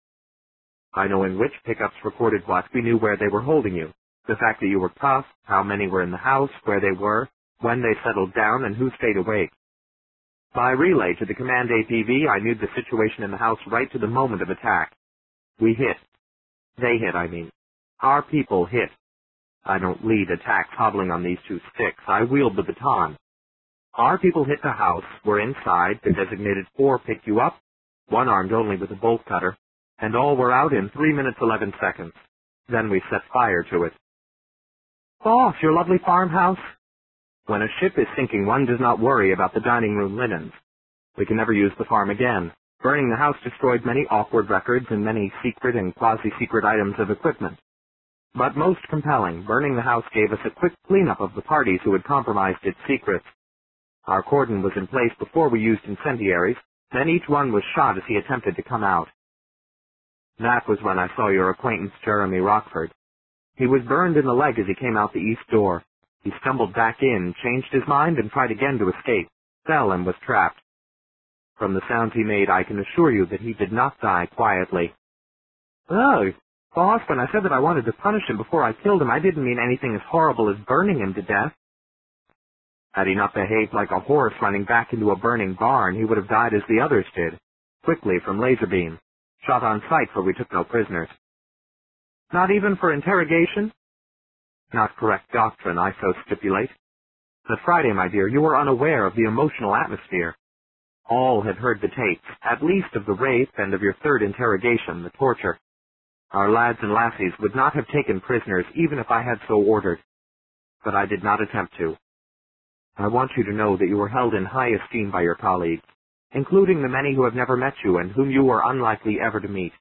I know in which pickups recorded what, we knew where they were holding you, the fact that you were tough, how many were in the house, where they were, when they settled down, and who stayed awake. By relay to the command A P V, I knew the situation in the house right to the moment of attack. We hit. They hit, I mean. Our people hit. I don't lead attacks hobbling on these two sticks. I wield the baton. Our people hit the house, were inside, the designated four picked you up, one armed only with a bolt cutter, and all were out in three minutes eleven seconds. Then we set fire to it. Boss, your lovely farmhouse? When a ship is sinking, one does not worry about the dining room linens. We can never use the farm again. Burning the house destroyed many awkward records and many secret and quasi-secret items of equipment. But most compelling, burning the house gave us a quick cleanup of the parties who had compromised its secrets. Our cordon was in place before we used incendiaries, then each one was shot as he attempted to come out. That was when I saw your acquaintance Jeremy Rockford. He was burned in the leg as he came out the east door. He stumbled back in, changed his mind, and tried again to escape, fell and was trapped. From the sounds he made, I can assure you that he did not die quietly. Oh, boss, when I said that I wanted to punish him before I killed him, I didn't mean anything as horrible as burning him to death. Had he not behaved like a horse running back into a burning barn, he would have died as the others did, quickly from laser beam, shot on sight, for we took no prisoners. Not even for interrogation? Not correct doctrine, I so stipulate. But Friday, my dear, you were unaware of the emotional atmosphere. All had heard the tapes, at least of the rape and of your third interrogation, the torture. Our lads and lassies would not have taken prisoners even if I had so ordered. But I did not attempt to. I want you to know that you were held in high esteem by your colleagues, including the many who have never met you and whom you are unlikely ever to meet.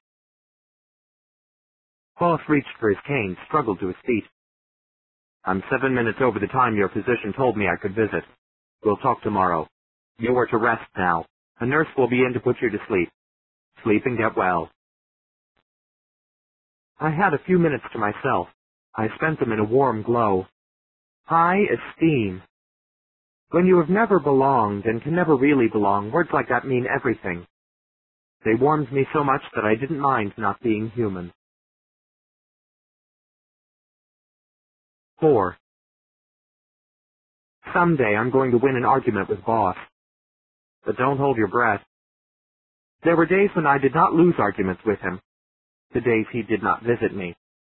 Boss reached for his cane, struggled to his feet. I'm seven minutes over the time your physician told me I could visit. We'll talk tomorrow. You are to rest now. A nurse will be in to put you to sleep. Sleep and get well. I had a few minutes to myself. I spent them in a warm glow. High esteem. When you have never belonged and can never really belong, words like that mean everything. They warmed me so much that I didn't mind not being human. Four. Someday I'm going to win an argument with Boss. But don't hold your breath. There were days when I did not lose arguments with him. The days he did not visit me.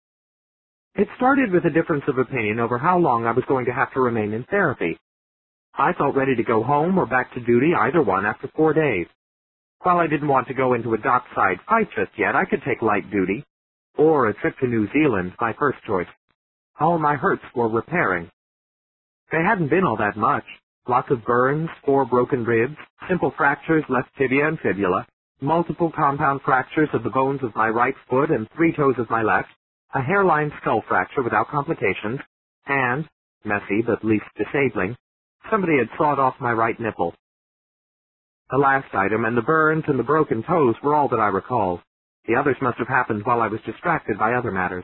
It started with a difference of opinion over how long I was going to have to remain in therapy. I felt ready to go home or back to duty, either one, after four days. While I didn't want to go into a dockside fight just yet, I could take light duty, or a trip to New Zealand, my first choice. All my hurts were repairing. They hadn't been all that much. Lots of burns, four broken ribs, simple fractures, left tibia and fibula, multiple compound fractures of the bones of my right foot and three toes of my left, a hairline skull fracture without complications, and, messy but least disabling, somebody had sawed off my right nipple. The last item and the burns and the broken toes were all that I recalled. The others must have happened while I was distracted by other matters.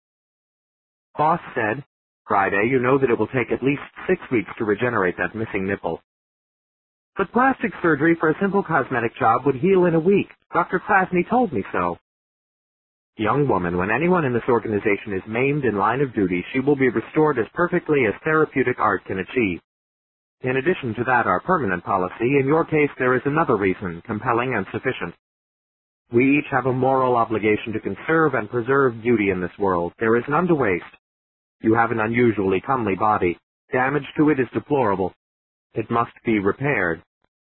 Boss said, Friday, you know that it will take at least six weeks to regenerate that missing nipple. But plastic surgery for a simple cosmetic job would heal in a week. Doctor Krasny told me so. Young woman, when anyone in this organization is maimed in line of duty, she will be restored as perfectly as therapeutic art can achieve. In addition to that, our permanent policy, in your case there is another reason, compelling and sufficient. We each have a moral obligation to conserve and preserve beauty in this world. There is none to waste. You have an unusually comely body. Damage to it is deplorable. It must be repaired.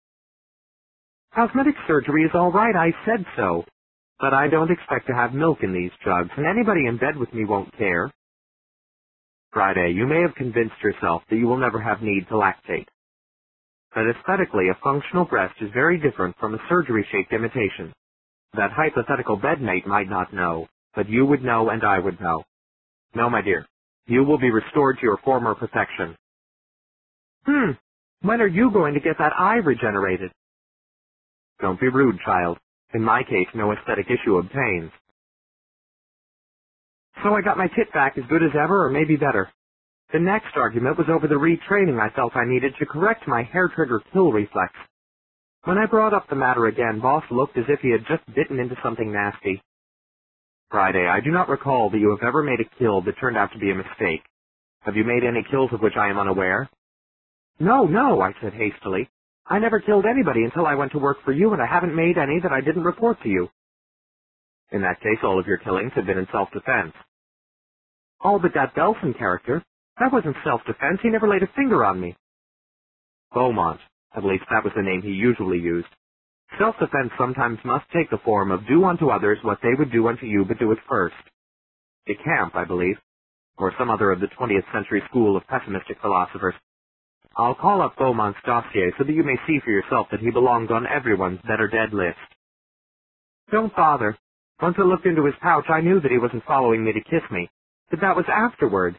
Cosmetic surgery is all right, I said so. But I don't expect to have milk in these jugs, and anybody in bed with me won't care. Friday, you may have convinced yourself that you will never have need to lactate. But aesthetically, a functional breast is very different from a surgery-shaped imitation. That hypothetical bedmate might not know, but you would know and I would know. No, my dear, you will be restored to your former perfection. Hmm, when are you going to get that eye regenerated? Don't be rude, child. In my case, no aesthetic issue obtains. So I got my tit back as good as ever, or maybe better. The next argument was over the retraining I felt I needed to correct my hair-trigger kill reflex. When I brought up the matter again, Boss looked as if he had just bitten into something nasty. Friday, I do not recall that you have ever made a kill that turned out to be a mistake. Have you made any kills of which I am unaware? No, no, I said hastily. I never killed anybody until I went to work for you, and I haven't made any that I didn't report to you. In that case, all of your killings have been in self-defense. All but that Belson character. That wasn't self-defense. He never laid a finger on me. Beaumont. At least that was the name he usually used. Self-defense sometimes must take the form of do unto others what they would do unto you, but do it first. DeCamp, I believe, or some other of the twentieth century school of pessimistic philosophers. I'll call up Beaumont's dossier so that you may see for yourself that he belonged on everyone's better dead list. Don't bother. Once I looked into his pouch, I knew that he wasn't following me to kiss me, but that was afterward.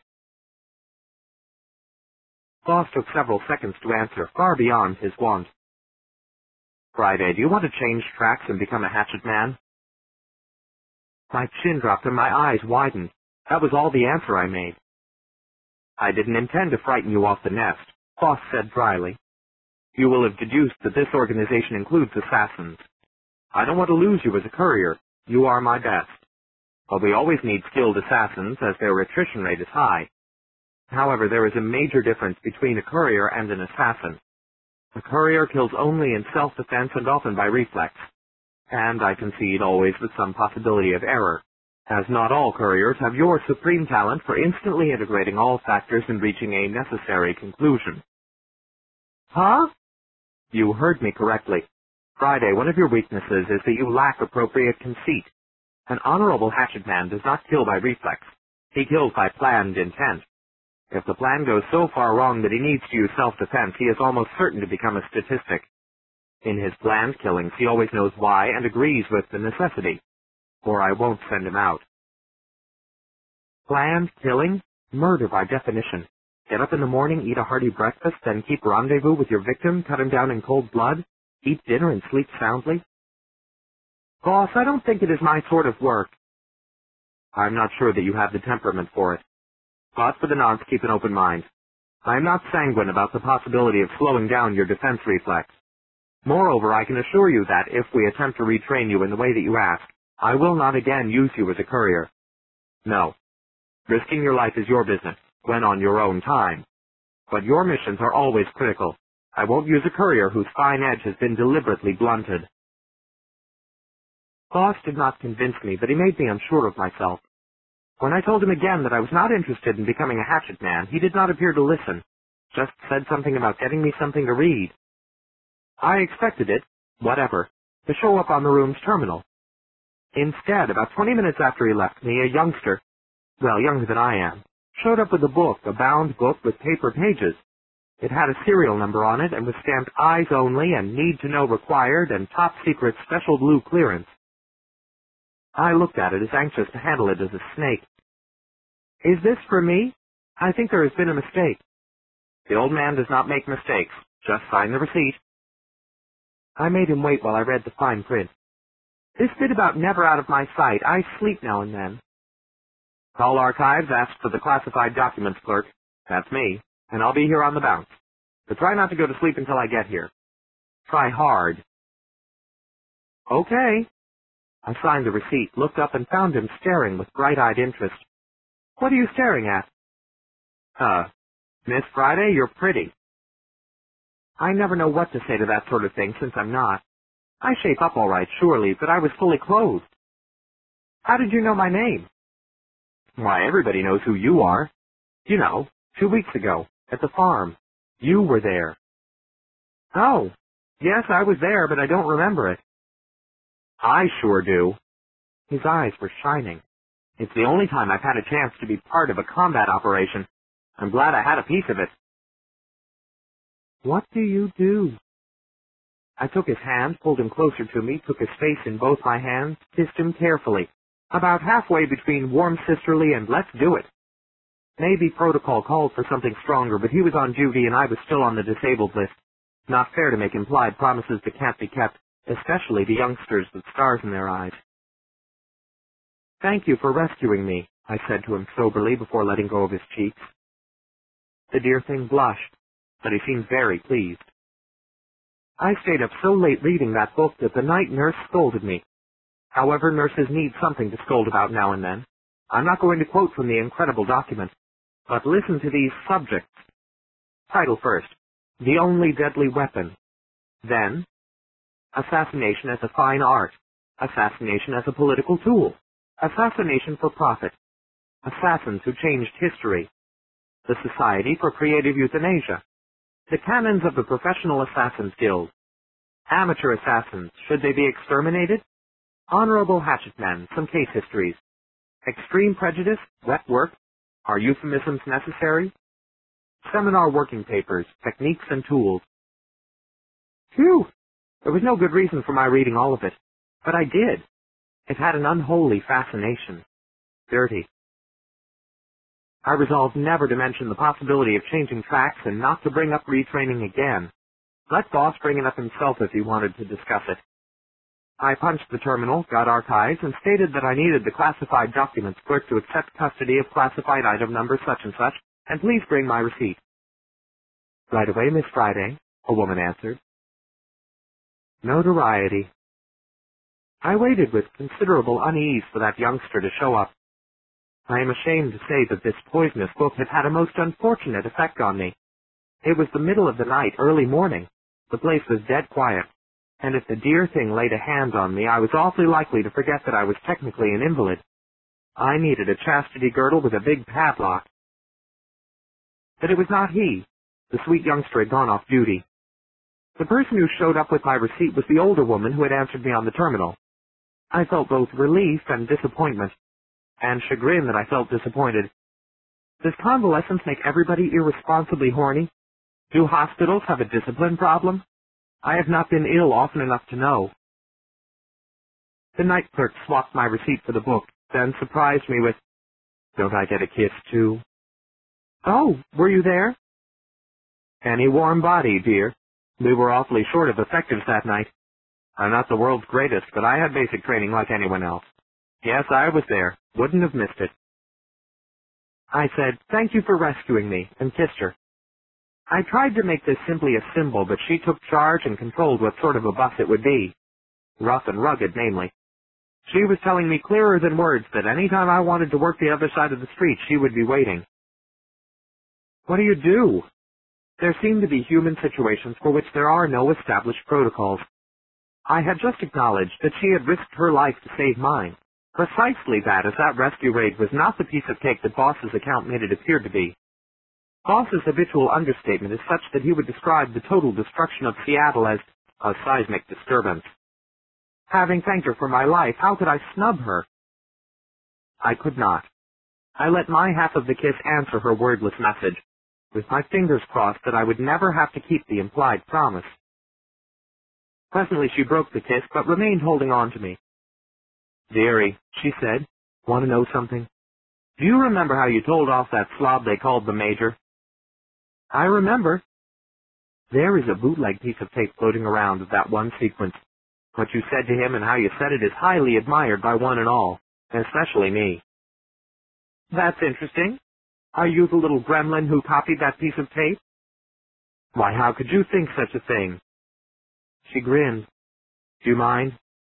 Boss took several seconds to answer, far beyond his wont. Friday, do you want to change tracks and become a hatchet man? My chin dropped and my eyes widened. That was all the answer I made. I didn't intend to frighten you off the nest, Boss said dryly. You will have deduced that this organization includes assassins. I don't want to lose you as a courier. You are my best. But we always need skilled assassins, as their attrition rate is high. However, there is a major difference between a courier and an assassin. A courier kills only in self-defense and often by reflex. And I concede always with some possibility of error, as not all couriers have your supreme talent for instantly integrating all factors and reaching a necessary conclusion. Huh? You heard me correctly. Friday, one of your weaknesses is that you lack appropriate conceit. An honorable hatchet man does not kill by reflex. He kills by planned intent. If the plan goes so far wrong that he needs to use self-defense, he is almost certain to become a statistic. In his planned killings, he always knows why and agrees with the necessity, or I won't send him out. Planned killing? Murder by definition. Get up in the morning, eat a hearty breakfast, then keep rendezvous with your victim, cut him down in cold blood, eat dinner and sleep soundly? Boss, I don't think it is my sort of work. I'm not sure that you have the temperament for it. But for the nonce, keep an open mind. I am not sanguine about the possibility of slowing down your defense reflex. Moreover, I can assure you that if we attempt to retrain you in the way that you ask, I will not again use you as a courier. No. Risking your life is your business, when on your own time. But your missions are always critical. I won't use a courier whose fine edge has been deliberately blunted. Boss did not convince me, but he made me unsure of myself. When I told him again that I was not interested in becoming a hatchet man, he did not appear to listen, just said something about getting me something to read. I expected it, whatever, to show up on the room's terminal. Instead, about twenty minutes after he left me, a youngster, well, younger than I am, showed up with a book, a bound book with paper pages. It had a serial number on it and was stamped eyes only and need to know required and top secret special blue clearance. I looked at it as anxious to handle it as a snake. Is this for me? I think there has been a mistake. The old man does not make mistakes. Just sign the receipt. I made him wait while I read the fine print. This bit about never out of my sight. I sleep now and then. Call archives, ask for the classified documents clerk. That's me, and I'll be here on the bounce. But try not to go to sleep until I get here. Try hard. Okay. I signed the receipt, looked up, and found him staring with bright-eyed interest. What are you staring at? Uh, Miss Friday, you're pretty. I never know what to say to that sort of thing since I'm not. I shape up all right, surely, but I was fully clothed. How did you know my name? Why, everybody knows who you are. You know, two weeks ago, at the farm. You were there. Oh, yes, I was there, but I don't remember it. I sure do. His eyes were shining. It's the only time I've had a chance to be part of a combat operation. I'm glad I had a piece of it. What do you do? I took his hand, pulled him closer to me, took his face in both my hands, kissed him carefully, about halfway between warm sisterly and let's do it. Maybe protocol called for something stronger, but he was on duty and I was still on the disabled list. Not fair to make implied promises that can't be kept, especially to youngsters with stars in their eyes. Thank you for rescuing me, I said to him soberly before letting go of his cheeks. The dear thing blushed, but he seemed very pleased. I stayed up so late reading that book that the night nurse scolded me. However, nurses need something to scold about now and then. I'm not going to quote from the incredible document, but listen to these subjects. Title first, The Only Deadly Weapon. Then, Assassination as a Fine Art. Assassination as a Political Tool. Assassination for Profit. Assassins Who Changed History, the Society for Creative Euthanasia, the Canons of the Professional Assassins Guild, Amateur Assassins, Should They Be Exterminated? Honorable Hatchet Men, Some Case Histories, Extreme Prejudice, Wet Work, Are Euphemisms Necessary? Seminar Working Papers, Techniques and Tools. Phew! There was no good reason for my reading all of it, but I did. It had an unholy fascination. Dirty. I resolved never to mention the possibility of changing tracks and not to bring up retraining again. Let Boss bring it up himself if he wanted to discuss it. I punched the terminal, got archives, and stated that I needed the classified documents clerk to accept custody of classified item number such and such, and please bring my receipt. Right away, Miss Friday, a woman answered. Notoriety. I waited with considerable unease for that youngster to show up. I am ashamed to say that this poisonous book had had a most unfortunate effect on me. It was the middle of the night, early morning. The place was dead quiet, and if the dear thing laid a hand on me, I was awfully likely to forget that I was technically an invalid. I needed a chastity girdle with a big padlock. But it was not he. The sweet youngster had gone off duty. The person who showed up with my receipt was the older woman who had answered me on the terminal. I felt both relief and disappointment, and chagrin that I felt disappointed. Does convalescence make everybody irresponsibly horny? Do hospitals have a discipline problem? I have not been ill often enough to know. The night clerk swapped my receipt for the book, then surprised me with, Don't I get a kiss, too? Oh, were you there? Any warm body, dear. We were awfully short of effectives that night. I'm not the world's greatest, but I had basic training like anyone else. Yes, I was there. Wouldn't have missed it. I said, Thank you for rescuing me, and kissed her. I tried to make this simply a symbol, but she took charge and controlled what sort of a bus it would be. Rough and rugged, namely. She was telling me clearer than words that any time I wanted to work the other side of the street, she would be waiting. What do you do? There seem to be human situations for which there are no established protocols. I had just acknowledged that she had risked her life to save mine. Precisely that, as that rescue raid was not the piece of cake that Boss's account made it appear to be. Boss's habitual understatement is such that he would describe the total destruction of Seattle as a seismic disturbance. Having thanked her for my life, how could I snub her? I could not. I let my half of the kiss answer her wordless message, with my fingers crossed that I would never have to keep the implied promise. Presently she broke the kiss, but remained holding on to me. Dearie, she said, want to know something? Do you remember how you told off that slob they called the Major? I remember. There is a bootleg piece of tape floating around of that one sequence. What you said to him and how you said it is highly admired by one and all, especially me. That's interesting. Are you the little gremlin who copied that piece of tape? Why, how could you think such a thing? She grinned. Do you mind?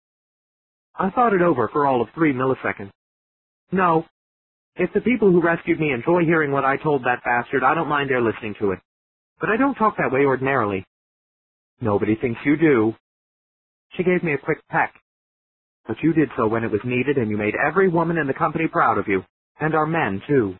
I thought it over for all of three milliseconds. No. If the people who rescued me enjoy hearing what I told that bastard, I don't mind their listening to it. But I don't talk that way ordinarily. Nobody thinks you do. She gave me a quick peck. But you did so when it was needed, and you made every woman in the company proud of you. And our men, too.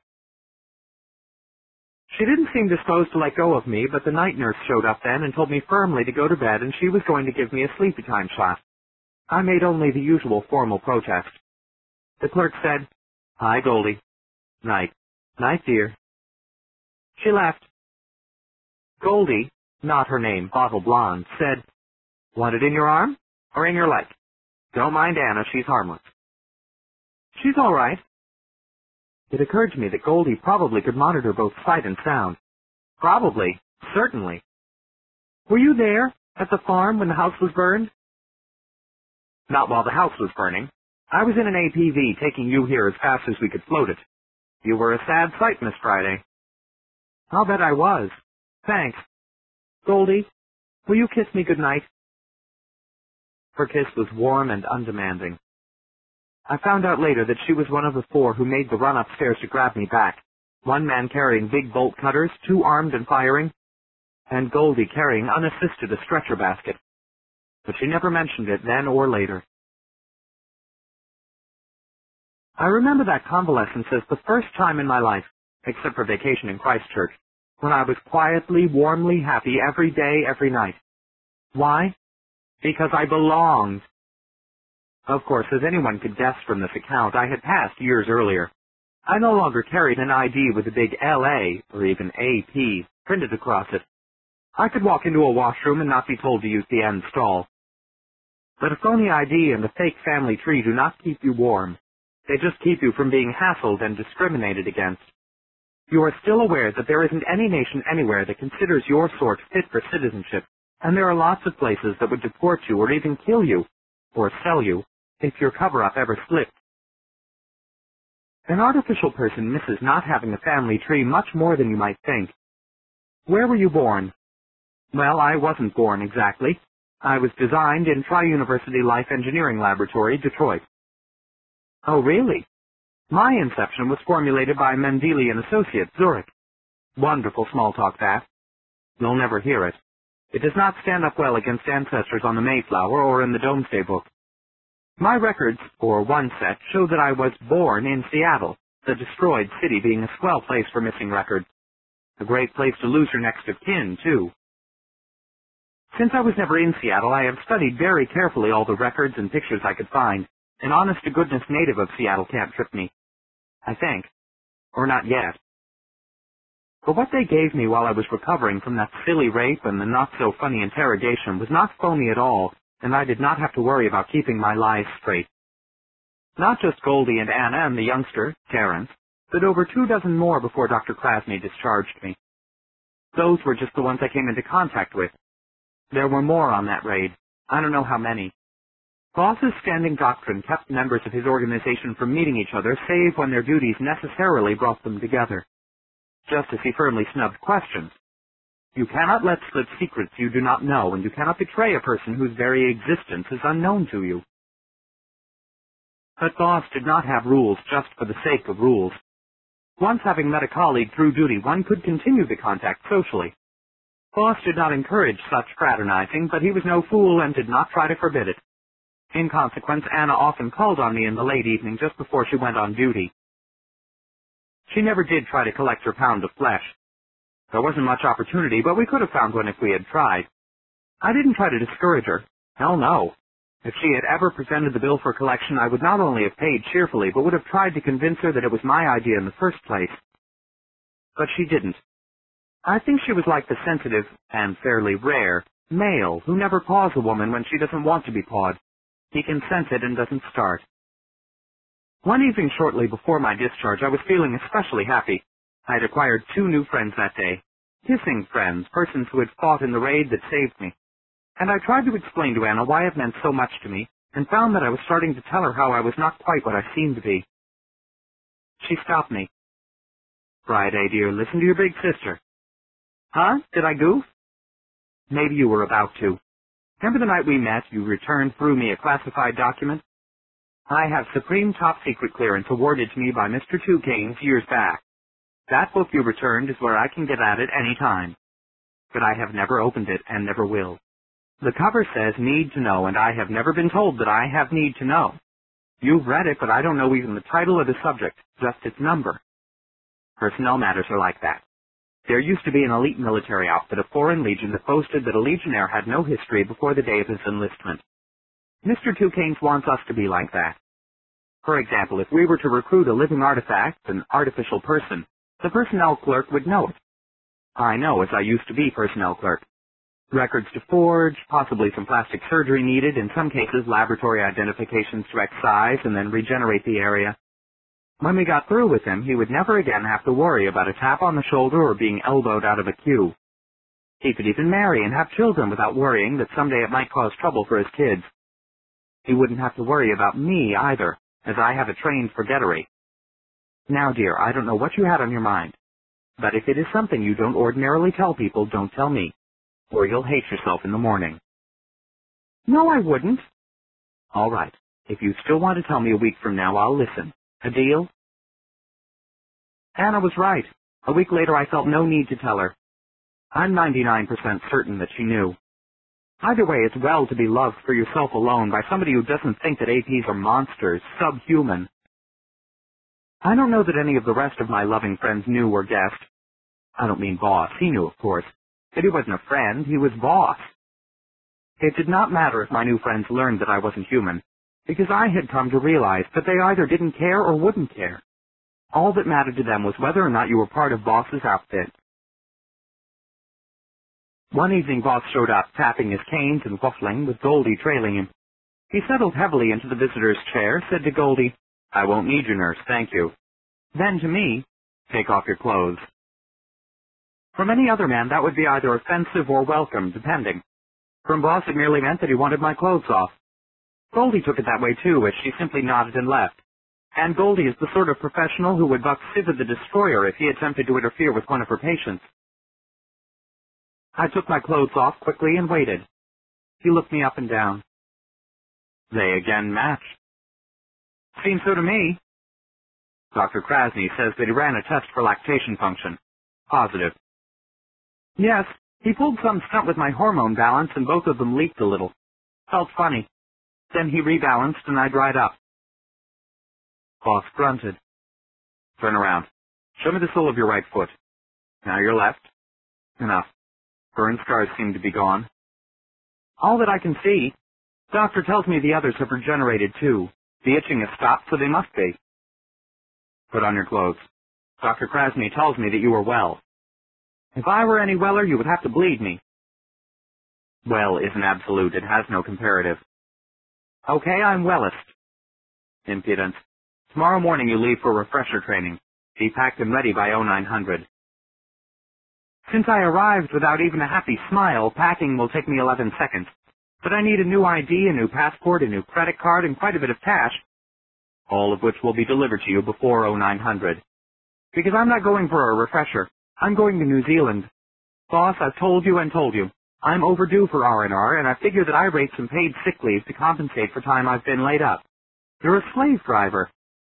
She didn't seem disposed to let go of me, but the night nurse showed up then and told me firmly to go to bed, and she was going to give me a sleepy time shot. I made only the usual formal protest. The clerk said, Hi, Goldie. Night. Night, dear. She left. Goldie, not her name, Bottle Blonde, said, Want it in your arm or in your leg? Don't mind Anna, she's harmless. She's all right. It occurred to me that Goldie probably could monitor both sight and sound. Probably. Certainly. Were you there, at the farm, when the house was burned? Not while the house was burning. I was in an A P V taking you here as fast as we could float it. You were a sad sight, Miss Friday. I'll bet I was. Thanks. Goldie, will you kiss me good night? Her kiss was warm and undemanding. I found out later that she was one of the four who made the run upstairs to grab me back. One man carrying big bolt cutters, two armed and firing, and Goldie carrying unassisted a stretcher basket. But she never mentioned it then or later. I remember that convalescence as the first time in my life, except for vacation in Christchurch, when I was quietly, warmly happy every day, every night. Why? Because I belonged. Of course, as anyone could guess from this account, I had passed years earlier. I no longer carried an I D with a big L A, or even A P, printed across it. I could walk into a washroom and not be told to use the end stall. But a phony I D and a fake family tree do not keep you warm. They just keep you from being hassled and discriminated against. You are still aware that there isn't any nation anywhere that considers your sort fit for citizenship, and there are lots of places that would deport you or even kill you, or sell you, if your cover-up ever slipped. An artificial person misses not having a family tree much more than you might think. Where were you born? Well, I wasn't born exactly. I was designed in Tri-University Life Engineering Laboratory, Detroit. Oh, really? My inception was formulated by Mendele and Associates, Zurich. Wonderful small talk, that. You'll never hear it. It does not stand up well against ancestors on the Mayflower or in the Domesday Book. My records, or one set, show that I was born in Seattle, the destroyed city being a swell place for missing records. A great place to lose your next of kin, too. Since I was never in Seattle, I have studied very carefully all the records and pictures I could find. An honest-to-goodness native of Seattle can't trip me. I think. Or not yet. But what they gave me while I was recovering from that silly rape and the not-so-funny interrogation was not phony at all, and I did not have to worry about keeping my lies straight. Not just Goldie and Anna and the youngster, Terrence, but over two dozen more before Doctor Krasny discharged me. Those were just the ones I came into contact with. There were more on that raid. I don't know how many. Voss's standing doctrine kept members of his organization from meeting each other save when their duties necessarily brought them together. Just as he firmly snubbed questions. You cannot let slip secrets you do not know, and you cannot betray a person whose very existence is unknown to you. But Voss did not have rules just for the sake of rules. Once having met a colleague through duty, one could continue the contact socially. Voss did not encourage such fraternizing, but he was no fool and did not try to forbid it. In consequence, Anna often called on me in the late evening just before she went on duty. She never did try to collect her pound of flesh. There wasn't much opportunity, but we could have found one if we had tried. I didn't try to discourage her. Hell no. If she had ever presented the bill for collection, I would not only have paid cheerfully, but would have tried to convince her that it was my idea in the first place. But she didn't. I think she was like the sensitive, and fairly rare, male who never paws a woman when she doesn't want to be pawed. He can sense it and doesn't start. One evening shortly before my discharge, I was feeling especially happy. I had acquired two new friends that day. Hissing friends, persons who had fought in the raid that saved me. And I tried to explain to Anna why it meant so much to me, and found that I was starting to tell her how I was not quite what I seemed to be. She stopped me. Friday, dear, listen to your big sister. Huh? Did I goof? Maybe you were about to. Remember the night we met, you returned through me a classified document? I have supreme top-secret clearance awarded to me by Mister Two Canes years back. That book you returned is where I can get at it any time. But I have never opened it and never will. The cover says need to know, and I have never been told that I have need to know. You've read it, but I don't know even the title or the subject, just its number. Personnel matters are like that. There used to be an elite military outfit, a foreign legion, that boasted that a legionnaire had no history before the day of his enlistment. Mister Two Canes wants us to be like that. For example, if we were to recruit a living artifact, an artificial person, the personnel clerk would know it. I know, as I used to be personnel clerk. Records to forge, possibly some plastic surgery needed, in some cases laboratory identifications to excise and then regenerate the area. When we got through with him, he would never again have to worry about a tap on the shoulder or being elbowed out of a queue. He could even marry and have children without worrying that someday it might cause trouble for his kids. He wouldn't have to worry about me either, as I have a trained forgettery. Now, dear, I don't know what you had on your mind, but if it is something you don't ordinarily tell people, don't tell me, or you'll hate yourself in the morning. No, I wouldn't. All right. If you still want to tell me a week from now, I'll listen. A deal? Anna was right. A week later, I felt no need to tell her. I'm ninety-nine percent certain that she knew. Either way, it's well to be loved for yourself alone by somebody who doesn't think that A Ps are monsters, subhuman. I don't know that any of the rest of my loving friends knew or guessed. I don't mean boss. He knew, of course. That he wasn't a friend. He was boss. It did not matter if my new friends learned that I wasn't human, because I had come to realize that they either didn't care or wouldn't care. All that mattered to them was whether or not you were part of Boss's outfit. One evening, Boss showed up, tapping his canes and waffling, with Goldie trailing him. He settled heavily into the visitor's chair, said to Goldie, "I won't need you, nurse, thank you." Then to me, "Take off your clothes." From any other man, that would be either offensive or welcome, depending. From Boss, it merely meant that he wanted my clothes off. Goldie took it that way, too, as she simply nodded and left. And Goldie is the sort of professional who would buck Siva the Destroyer if he attempted to interfere with one of her patients. I took my clothes off quickly and waited. He looked me up and down. They again matched. Seems so to me. Doctor Krasny says that he ran a test for lactation function. Positive. Yes, he pulled some stunt with my hormone balance and both of them leaked a little. Felt funny. Then he rebalanced and I dried up. Boss grunted. Turn around. Show me the sole of your right foot. Now your left. Enough. Burn scars seem to be gone. All that I can see. Doctor tells me the others have regenerated too. The itching has stopped, so they must be. Put on your clothes. Doctor Krasny tells me that you are well. If I were any weller, you would have to bleed me. Well is an absolute. It has no comparative. Okay, I'm wellest. Impudent. Tomorrow morning you leave for refresher training. Be packed and ready by oh nine hundred. Since I arrived without even a happy smile, packing will take me eleven seconds. But I need a new I D, a new passport, a new credit card, and quite a bit of cash, all of which will be delivered to you before oh nine hundred. Because I'm not going for a refresher. I'm going to New Zealand. Boss, I've told you and told you. I'm overdue for R and R, and I figure that I rate some paid sick leave to compensate for time I've been laid up. You're a slave driver.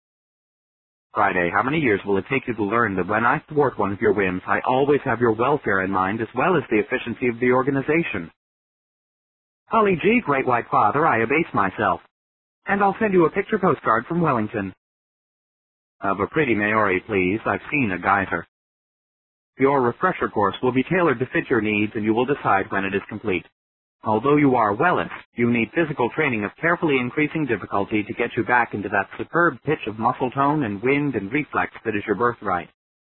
Friday, how many years will it take you to learn that when I thwart one of your whims, I always have your welfare in mind as well as the efficiency of the organization? Holly G, Great White Father, I abase myself. And I'll send you a picture postcard from Wellington. Of a pretty Maori, please. I've seen a geyser. Your refresher course will be tailored to fit your needs, and you will decide when it is complete. Although you are wellest, you need physical training of carefully increasing difficulty to get you back into that superb pitch of muscle tone and wind and reflex that is your birthright.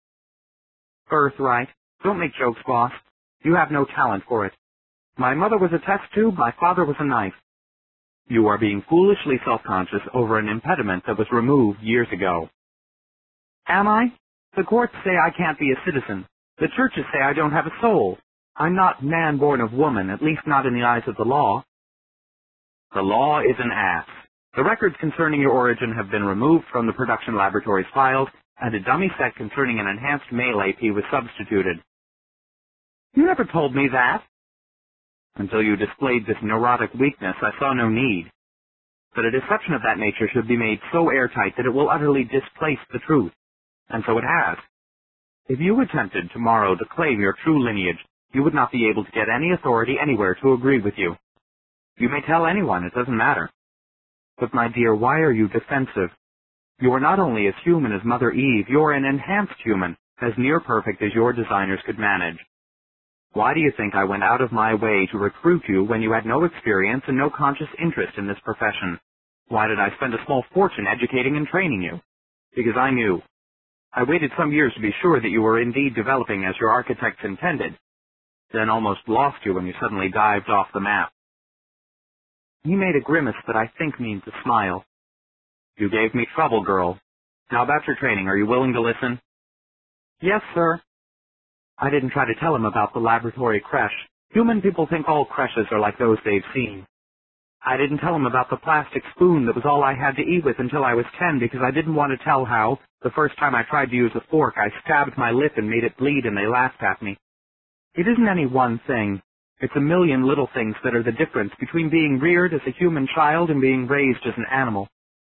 Birthright? Don't make jokes, boss. You have no talent for it. My mother was a test tube, my father was a knife. You are being foolishly self-conscious over an impediment that was removed years ago. Am I? The courts say I can't be a citizen. The churches say I don't have a soul. I'm not man born of woman, at least not in the eyes of the law. The law is an ass. The records concerning your origin have been removed from the production laboratory's files, and a dummy set concerning an enhanced male A P was substituted. You never told me that. Until you displayed this neurotic weakness, I saw no need. But a deception of that nature should be made so airtight that it will utterly displace the truth. And so it has. If you attempted tomorrow to claim your true lineage, you would not be able to get any authority anywhere to agree with you. You may tell anyone, it doesn't matter. But my dear, why are you defensive? You are not only as human as Mother Eve, you're an enhanced human, as near perfect as your designers could manage. Why do you think I went out of my way to recruit you when you had no experience and no conscious interest in this profession? Why did I spend a small fortune educating and training you? Because I knew. I waited some years to be sure that you were indeed developing as your architects intended, then almost lost you when you suddenly dived off the map. He made a grimace that I think means a smile. You gave me trouble, girl. Now about your training, are you willing to listen? Yes, sir. I didn't try to tell him about the laboratory creche. Human people think all creches are like those they've seen. I didn't tell him about the plastic spoon that was all I had to eat with until I was ten because I didn't want to tell how, the first time I tried to use a fork, I stabbed my lip and made it bleed and they laughed at me. It isn't any one thing. It's a million little things that are the difference between being reared as a human child and being raised as an animal.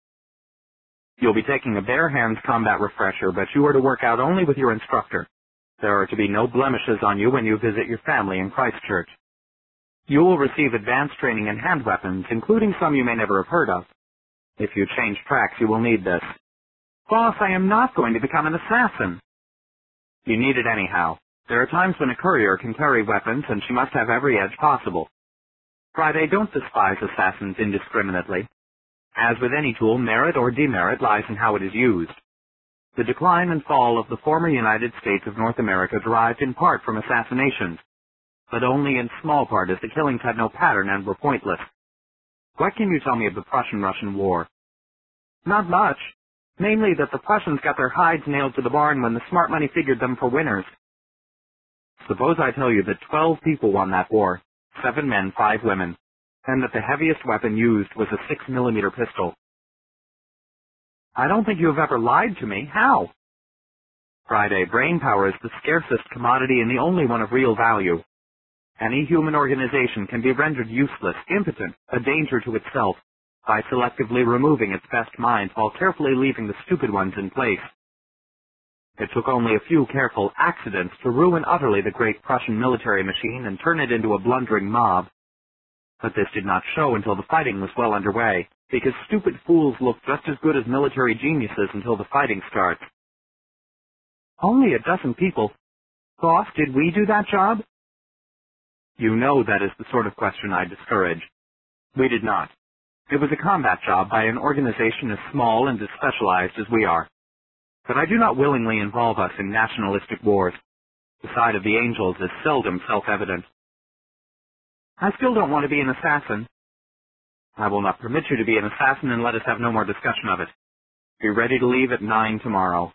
You'll be taking a bare hands combat refresher, but you are to work out only with your instructor. There are to be no blemishes on you when you visit your family in Christchurch. You will receive advanced training in hand weapons, including some you may never have heard of. If you change tracks, you will need this. Boss, I am not going to become an assassin. You need it anyhow. There are times when a courier can carry weapons, and she must have every edge possible. Friday, don't despise assassins indiscriminately. As with any tool, merit or demerit lies in how it is used. The decline and fall of the former United States of North America derived in part from assassinations, but only in small part as the killings had no pattern and were pointless. What can you tell me of the Prussian-Russian War? Not much. Mainly that the Prussians got their hides nailed to the barn when the smart money figured them for winners. Suppose I tell you that twelve people won that war, seven men, five women, and that the heaviest weapon used was a six millimeter pistol. I don't think you have ever lied to me. How? Friday, brain power is the scarcest commodity and the only one of real value. Any human organization can be rendered useless, impotent, a danger to itself, by selectively removing its best minds while carefully leaving the stupid ones in place. It took only a few careful accidents to ruin utterly the great Prussian military machine and turn it into a blundering mob. But this did not show until the fighting was well underway, because stupid fools look just as good as military geniuses until the fighting starts. Only a dozen people. Boss, did we do that job? You know that is the sort of question I discourage. We did not. It was a combat job by an organization as small and as specialized as we are. But I do not willingly involve us in nationalistic wars. The side of the angels is seldom self-evident. I still don't want to be an assassin. I will not permit you to be an assassin and let us have no more discussion of it. Be ready to leave at nine tomorrow.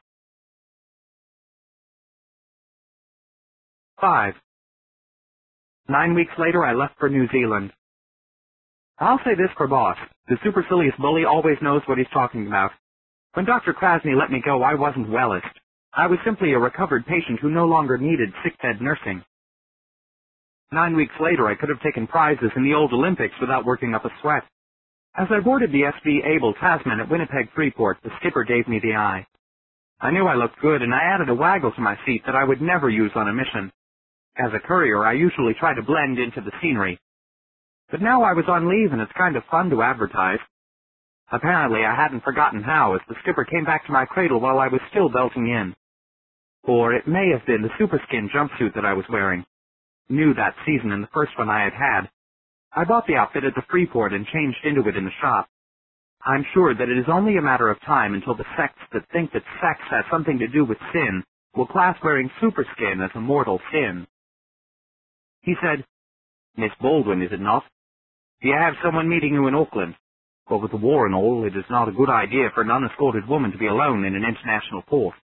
Five. Nine weeks later, I left for New Zealand. I'll say this for Boss. The supercilious bully always knows what he's talking about. When Doctor Krasny let me go, I wasn't wellest. I was simply a recovered patient who no longer needed sick-bed nursing. Nine weeks later, I could have taken prizes in the old Olympics without working up a sweat. As I boarded the S V Able Tasman at Winnipeg Freeport, the skipper gave me the eye. I knew I looked good, and I added a waggle to my seat that I would never use on a mission. As a courier, I usually try to blend into the scenery. But now I was on leave, and it's kind of fun to advertise. Apparently, I hadn't forgotten how, as the skipper came back to my cradle while I was still belting in. Or it may have been the superskin jumpsuit that I was wearing. New that season and the first one I had had. I bought the outfit at the Freeport and changed into it in the shop. I'm sure that it is only a matter of time until the sects that think that sex has something to do with sin will class wearing superskin as a mortal sin. He said, Miss Baldwin, is it not? Do you have someone meeting you in Auckland? But with the war and all, it is not a good idea for an unescorted woman to be alone in an international port.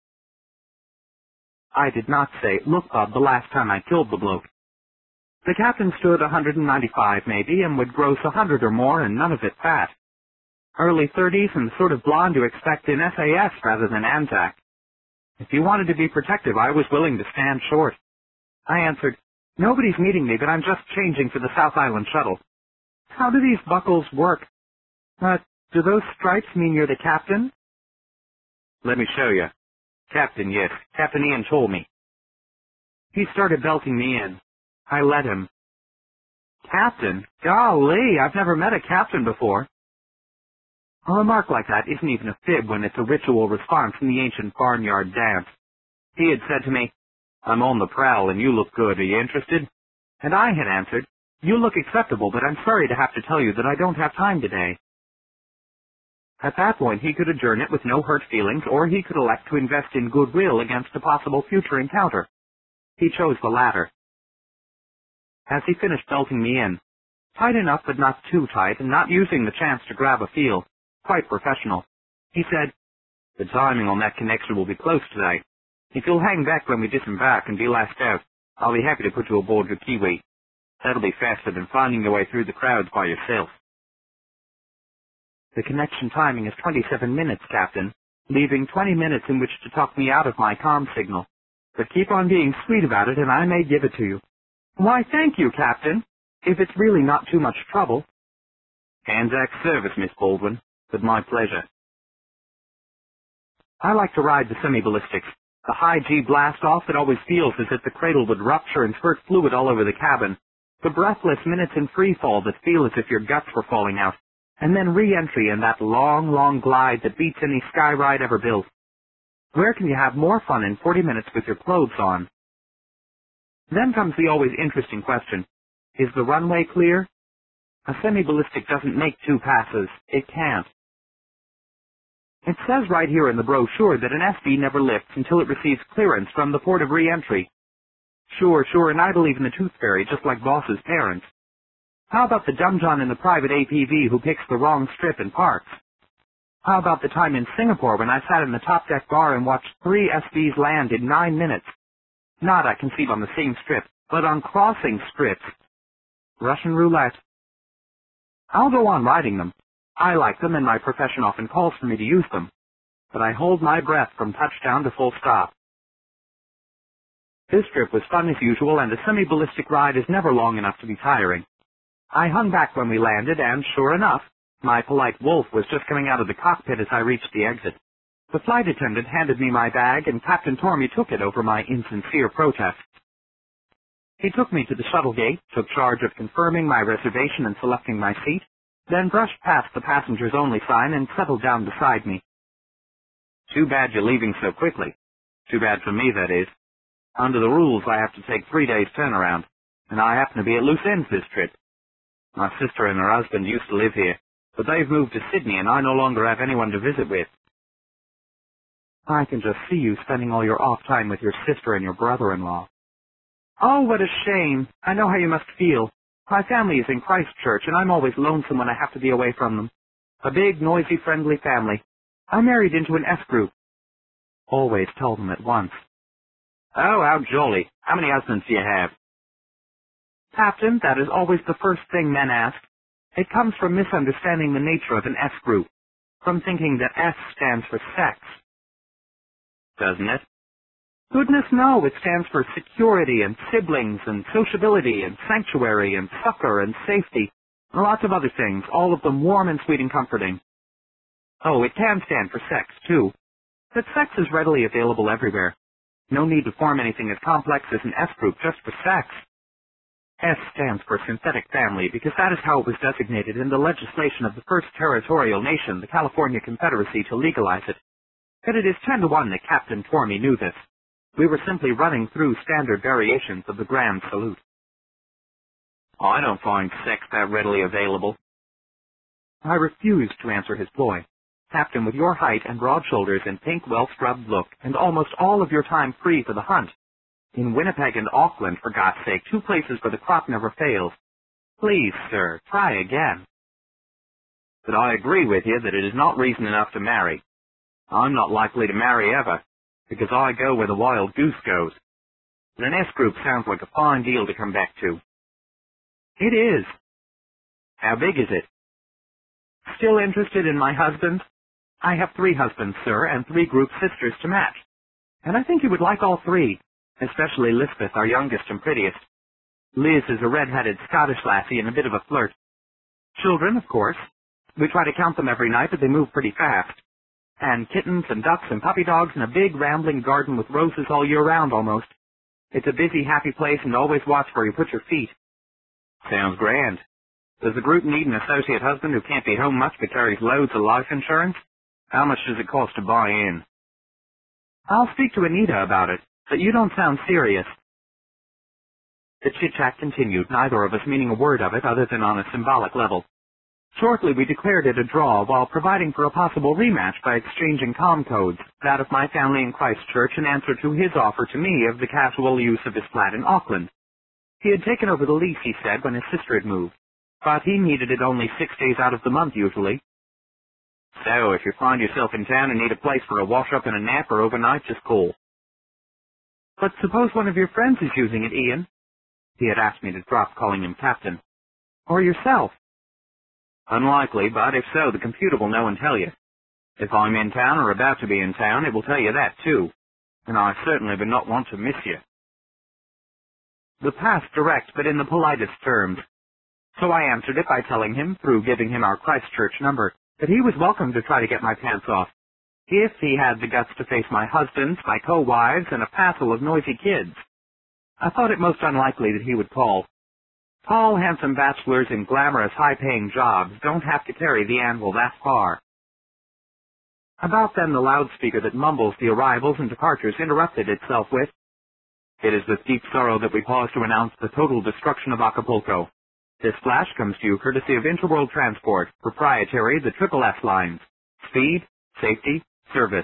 I did not say, look, Bob, the last time I killed the bloke. The captain stood one hundred ninety-five maybe, and would gross a hundred or more, and none of it fat. Early thirties and the sort of blonde you expect in S A S rather than Anzac. If you wanted to be protective, I was willing to stand short. I answered, nobody's meeting me, but I'm just changing for the South Island shuttle. How do these buckles work? Uh, do those stripes mean you're the captain? Let me show you. Captain, yes. Captain Ian told me. He started belting me in. I let him. Captain? Golly, I've never met a captain before. A remark like that isn't even a fib when it's a ritual response from the ancient barnyard dance. He had said to me, I'm on the prowl and you look good, are you interested? And I had answered, you look acceptable, but I'm sorry to have to tell you that I don't have time today. At that point, he could adjourn it with no hurt feelings, or he could elect to invest in goodwill against a possible future encounter. He chose the latter. As he finished belting me in, tight enough but not too tight, and not using the chance to grab a feel, quite professional, he said, the timing on that connection will be close today. If you'll hang back when we disembark and be last out, I'll be happy to put you aboard your Kiwi. That'll be faster than finding your way through the crowds by yourself. The connection timing is twenty-seven minutes, Captain, leaving twenty minutes in which to talk me out of my comm signal. But keep on being sweet about it and I may give it to you. Why, thank you, Captain, if it's really not too much trouble. Anzac service, Miss Baldwin, but my pleasure. I like to ride the semi-ballistics, the high-G blast-off that always feels as if the cradle would rupture and spurt fluid all over the cabin, the breathless minutes in free fall that feel as if your guts were falling out, and then re-entry in that long, long glide that beats any sky ride ever built. Where can you have more fun in forty minutes with your clothes on? Then comes the always interesting question. Is the runway clear? A semi-ballistic doesn't make two passes. It can't. It says right here in the brochure that an S B never lifts until it receives clearance from the port of re-entry. Sure, sure, and I believe in the tooth fairy just like Boss's parents. How about the dumb-john in the private A P V who picks the wrong strip and parks? How about the time in Singapore when I sat in the top deck bar and watched three S Bs land in nine minutes? Not, I conceive, on the same strip, but on crossing strips. Russian roulette. I'll go on riding them. I like them and my profession often calls for me to use them. But I hold my breath from touchdown to full stop. This trip was fun as usual, and a semi-ballistic ride is never long enough to be tiring. I hung back when we landed, and sure enough, my polite wolf was just coming out of the cockpit as I reached the exit. The flight attendant handed me my bag, and Captain Tormey took it over my insincere protests. He took me to the shuttle gate, took charge of confirming my reservation and selecting my seat, then brushed past the passengers-only sign and settled down beside me. Too bad you're leaving so quickly. Too bad for me, that is. Under the rules, I have to take three days turnaround, and I happen to be at loose ends this trip. My sister and her husband used to live here, but they've moved to Sydney, and I no longer have anyone to visit with. I can just see you spending all your off time with your sister and your brother-in-law. Oh, what a shame. I know how you must feel. My family is in Christchurch, and I'm always lonesome when I have to be away from them. A big, noisy, friendly family. I married into an S group. Always tell them at once. Oh, how jolly. How many husbands do you have? Captain, that is always the first thing men ask. It comes from misunderstanding the nature of an S group, from thinking that S stands for sex. Doesn't it? Goodness no, it stands for security and siblings and sociability and sanctuary and succor and safety, and lots of other things, all of them warm and sweet and comforting. Oh, it can stand for sex, too. But sex is readily available everywhere. No need to form anything as complex as an S group just for sex. S stands for synthetic family because that is how it was designated in the legislation of the first territorial nation, the California Confederacy, to legalize it. But it is ten to one that Captain Tormey knew this. We were simply running through standard variations of the grand salute. Oh, I don't find sex that readily available. I refused to answer his ploy. Captain, with your height and broad shoulders and pink, well-scrubbed look, and almost all of your time free for the hunt, in Winnipeg and Auckland, for God's sake, two places where the crop never fails. Please, sir, try again. But I agree with you that it is not reason enough to marry. I'm not likely to marry ever, because I go where the wild goose goes. But an S group sounds like a fine deal to come back to. It is. How big is it? Still interested in my husband? I have three husbands, sir, and three group sisters to match. And I think you would like all three, especially Lisbeth, our youngest and prettiest. Liz is a red-headed Scottish lassie and a bit of a flirt. Children, of course. We try to count them every night, but they move pretty fast. And kittens and ducks and puppy dogs and a big rambling garden with roses all year round almost. It's a busy, happy place, and always watch where you put your feet. Sounds grand. Does the group need an associate husband who can't be home much but carries loads of life insurance? How much does it cost to buy in? I'll speak to Anita about it, but you don't sound serious. The chit-chat continued, neither of us meaning a word of it other than on a symbolic level. Shortly we declared it a draw while providing for a possible rematch by exchanging comm codes, that of my family in Christchurch in answer to his offer to me of the casual use of his flat in Auckland. He had taken over the lease, he said, when his sister had moved, but he needed it only six days out of the month usually. So if you find yourself in town and need a place for a wash-up and a nap or overnight, just call. But suppose one of your friends is using it, Ian. He had asked me to drop calling him Captain. Or yourself. Unlikely, but if so, the computer will know and tell you. If I'm in town or about to be in town, it will tell you that, too. And I certainly would not want to miss you. The past direct, but in the politest terms. So I answered it by telling him, through giving him our Christchurch number, that he was welcome to try to get my pants off, if he had the guts to face my husbands, my co-wives, and a passel of noisy kids. I thought it most unlikely that he would call. Tall, handsome bachelors in glamorous, high-paying jobs don't have to carry the anvil that far. About then the loudspeaker that mumbles the arrivals and departures interrupted itself with, "It is with deep sorrow that we pause to announce the total destruction of Acapulco. This flash comes to you courtesy of Interworld Transport, proprietary the Triple S lines. Speed, safety, service."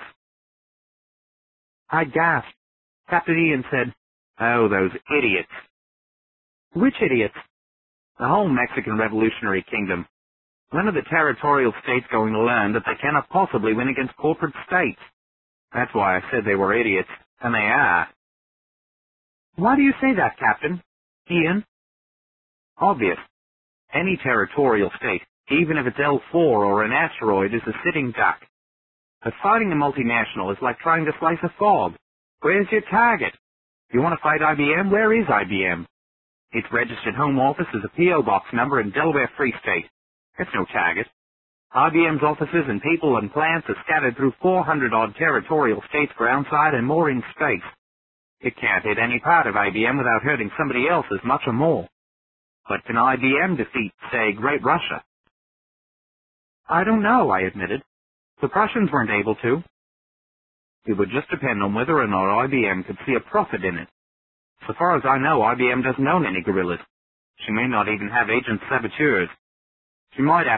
I gasped. Captain Ian said, "Oh, those idiots." "Which idiots?" "The whole Mexican Revolutionary Kingdom. When are the territorial states going to learn that they cannot possibly win against corporate states? That's why I said they were idiots, and they are." "Why do you say that, Captain? Ian?" "Obvious. Any territorial state, even if it's L four or an asteroid, is a sitting duck. But fighting a multinational is like trying to slice a fog. Where's your target? You want to fight I B M? Where is I B M? Its registered home office is a P O box number in Delaware Free State. It's no target. I B M's offices and people and plants are scattered through four hundred odd territorial states groundside and more in space. It can't hit any part of I B M without hurting somebody else as much or more. But can I B M defeat, say, Great Russia?" "I don't know," I admitted. "The Prussians weren't able to." "It would just depend on whether or not I B M could see a profit in it. So far as I know, I B M doesn't own any guerrillas. She may not even have agent saboteurs. She might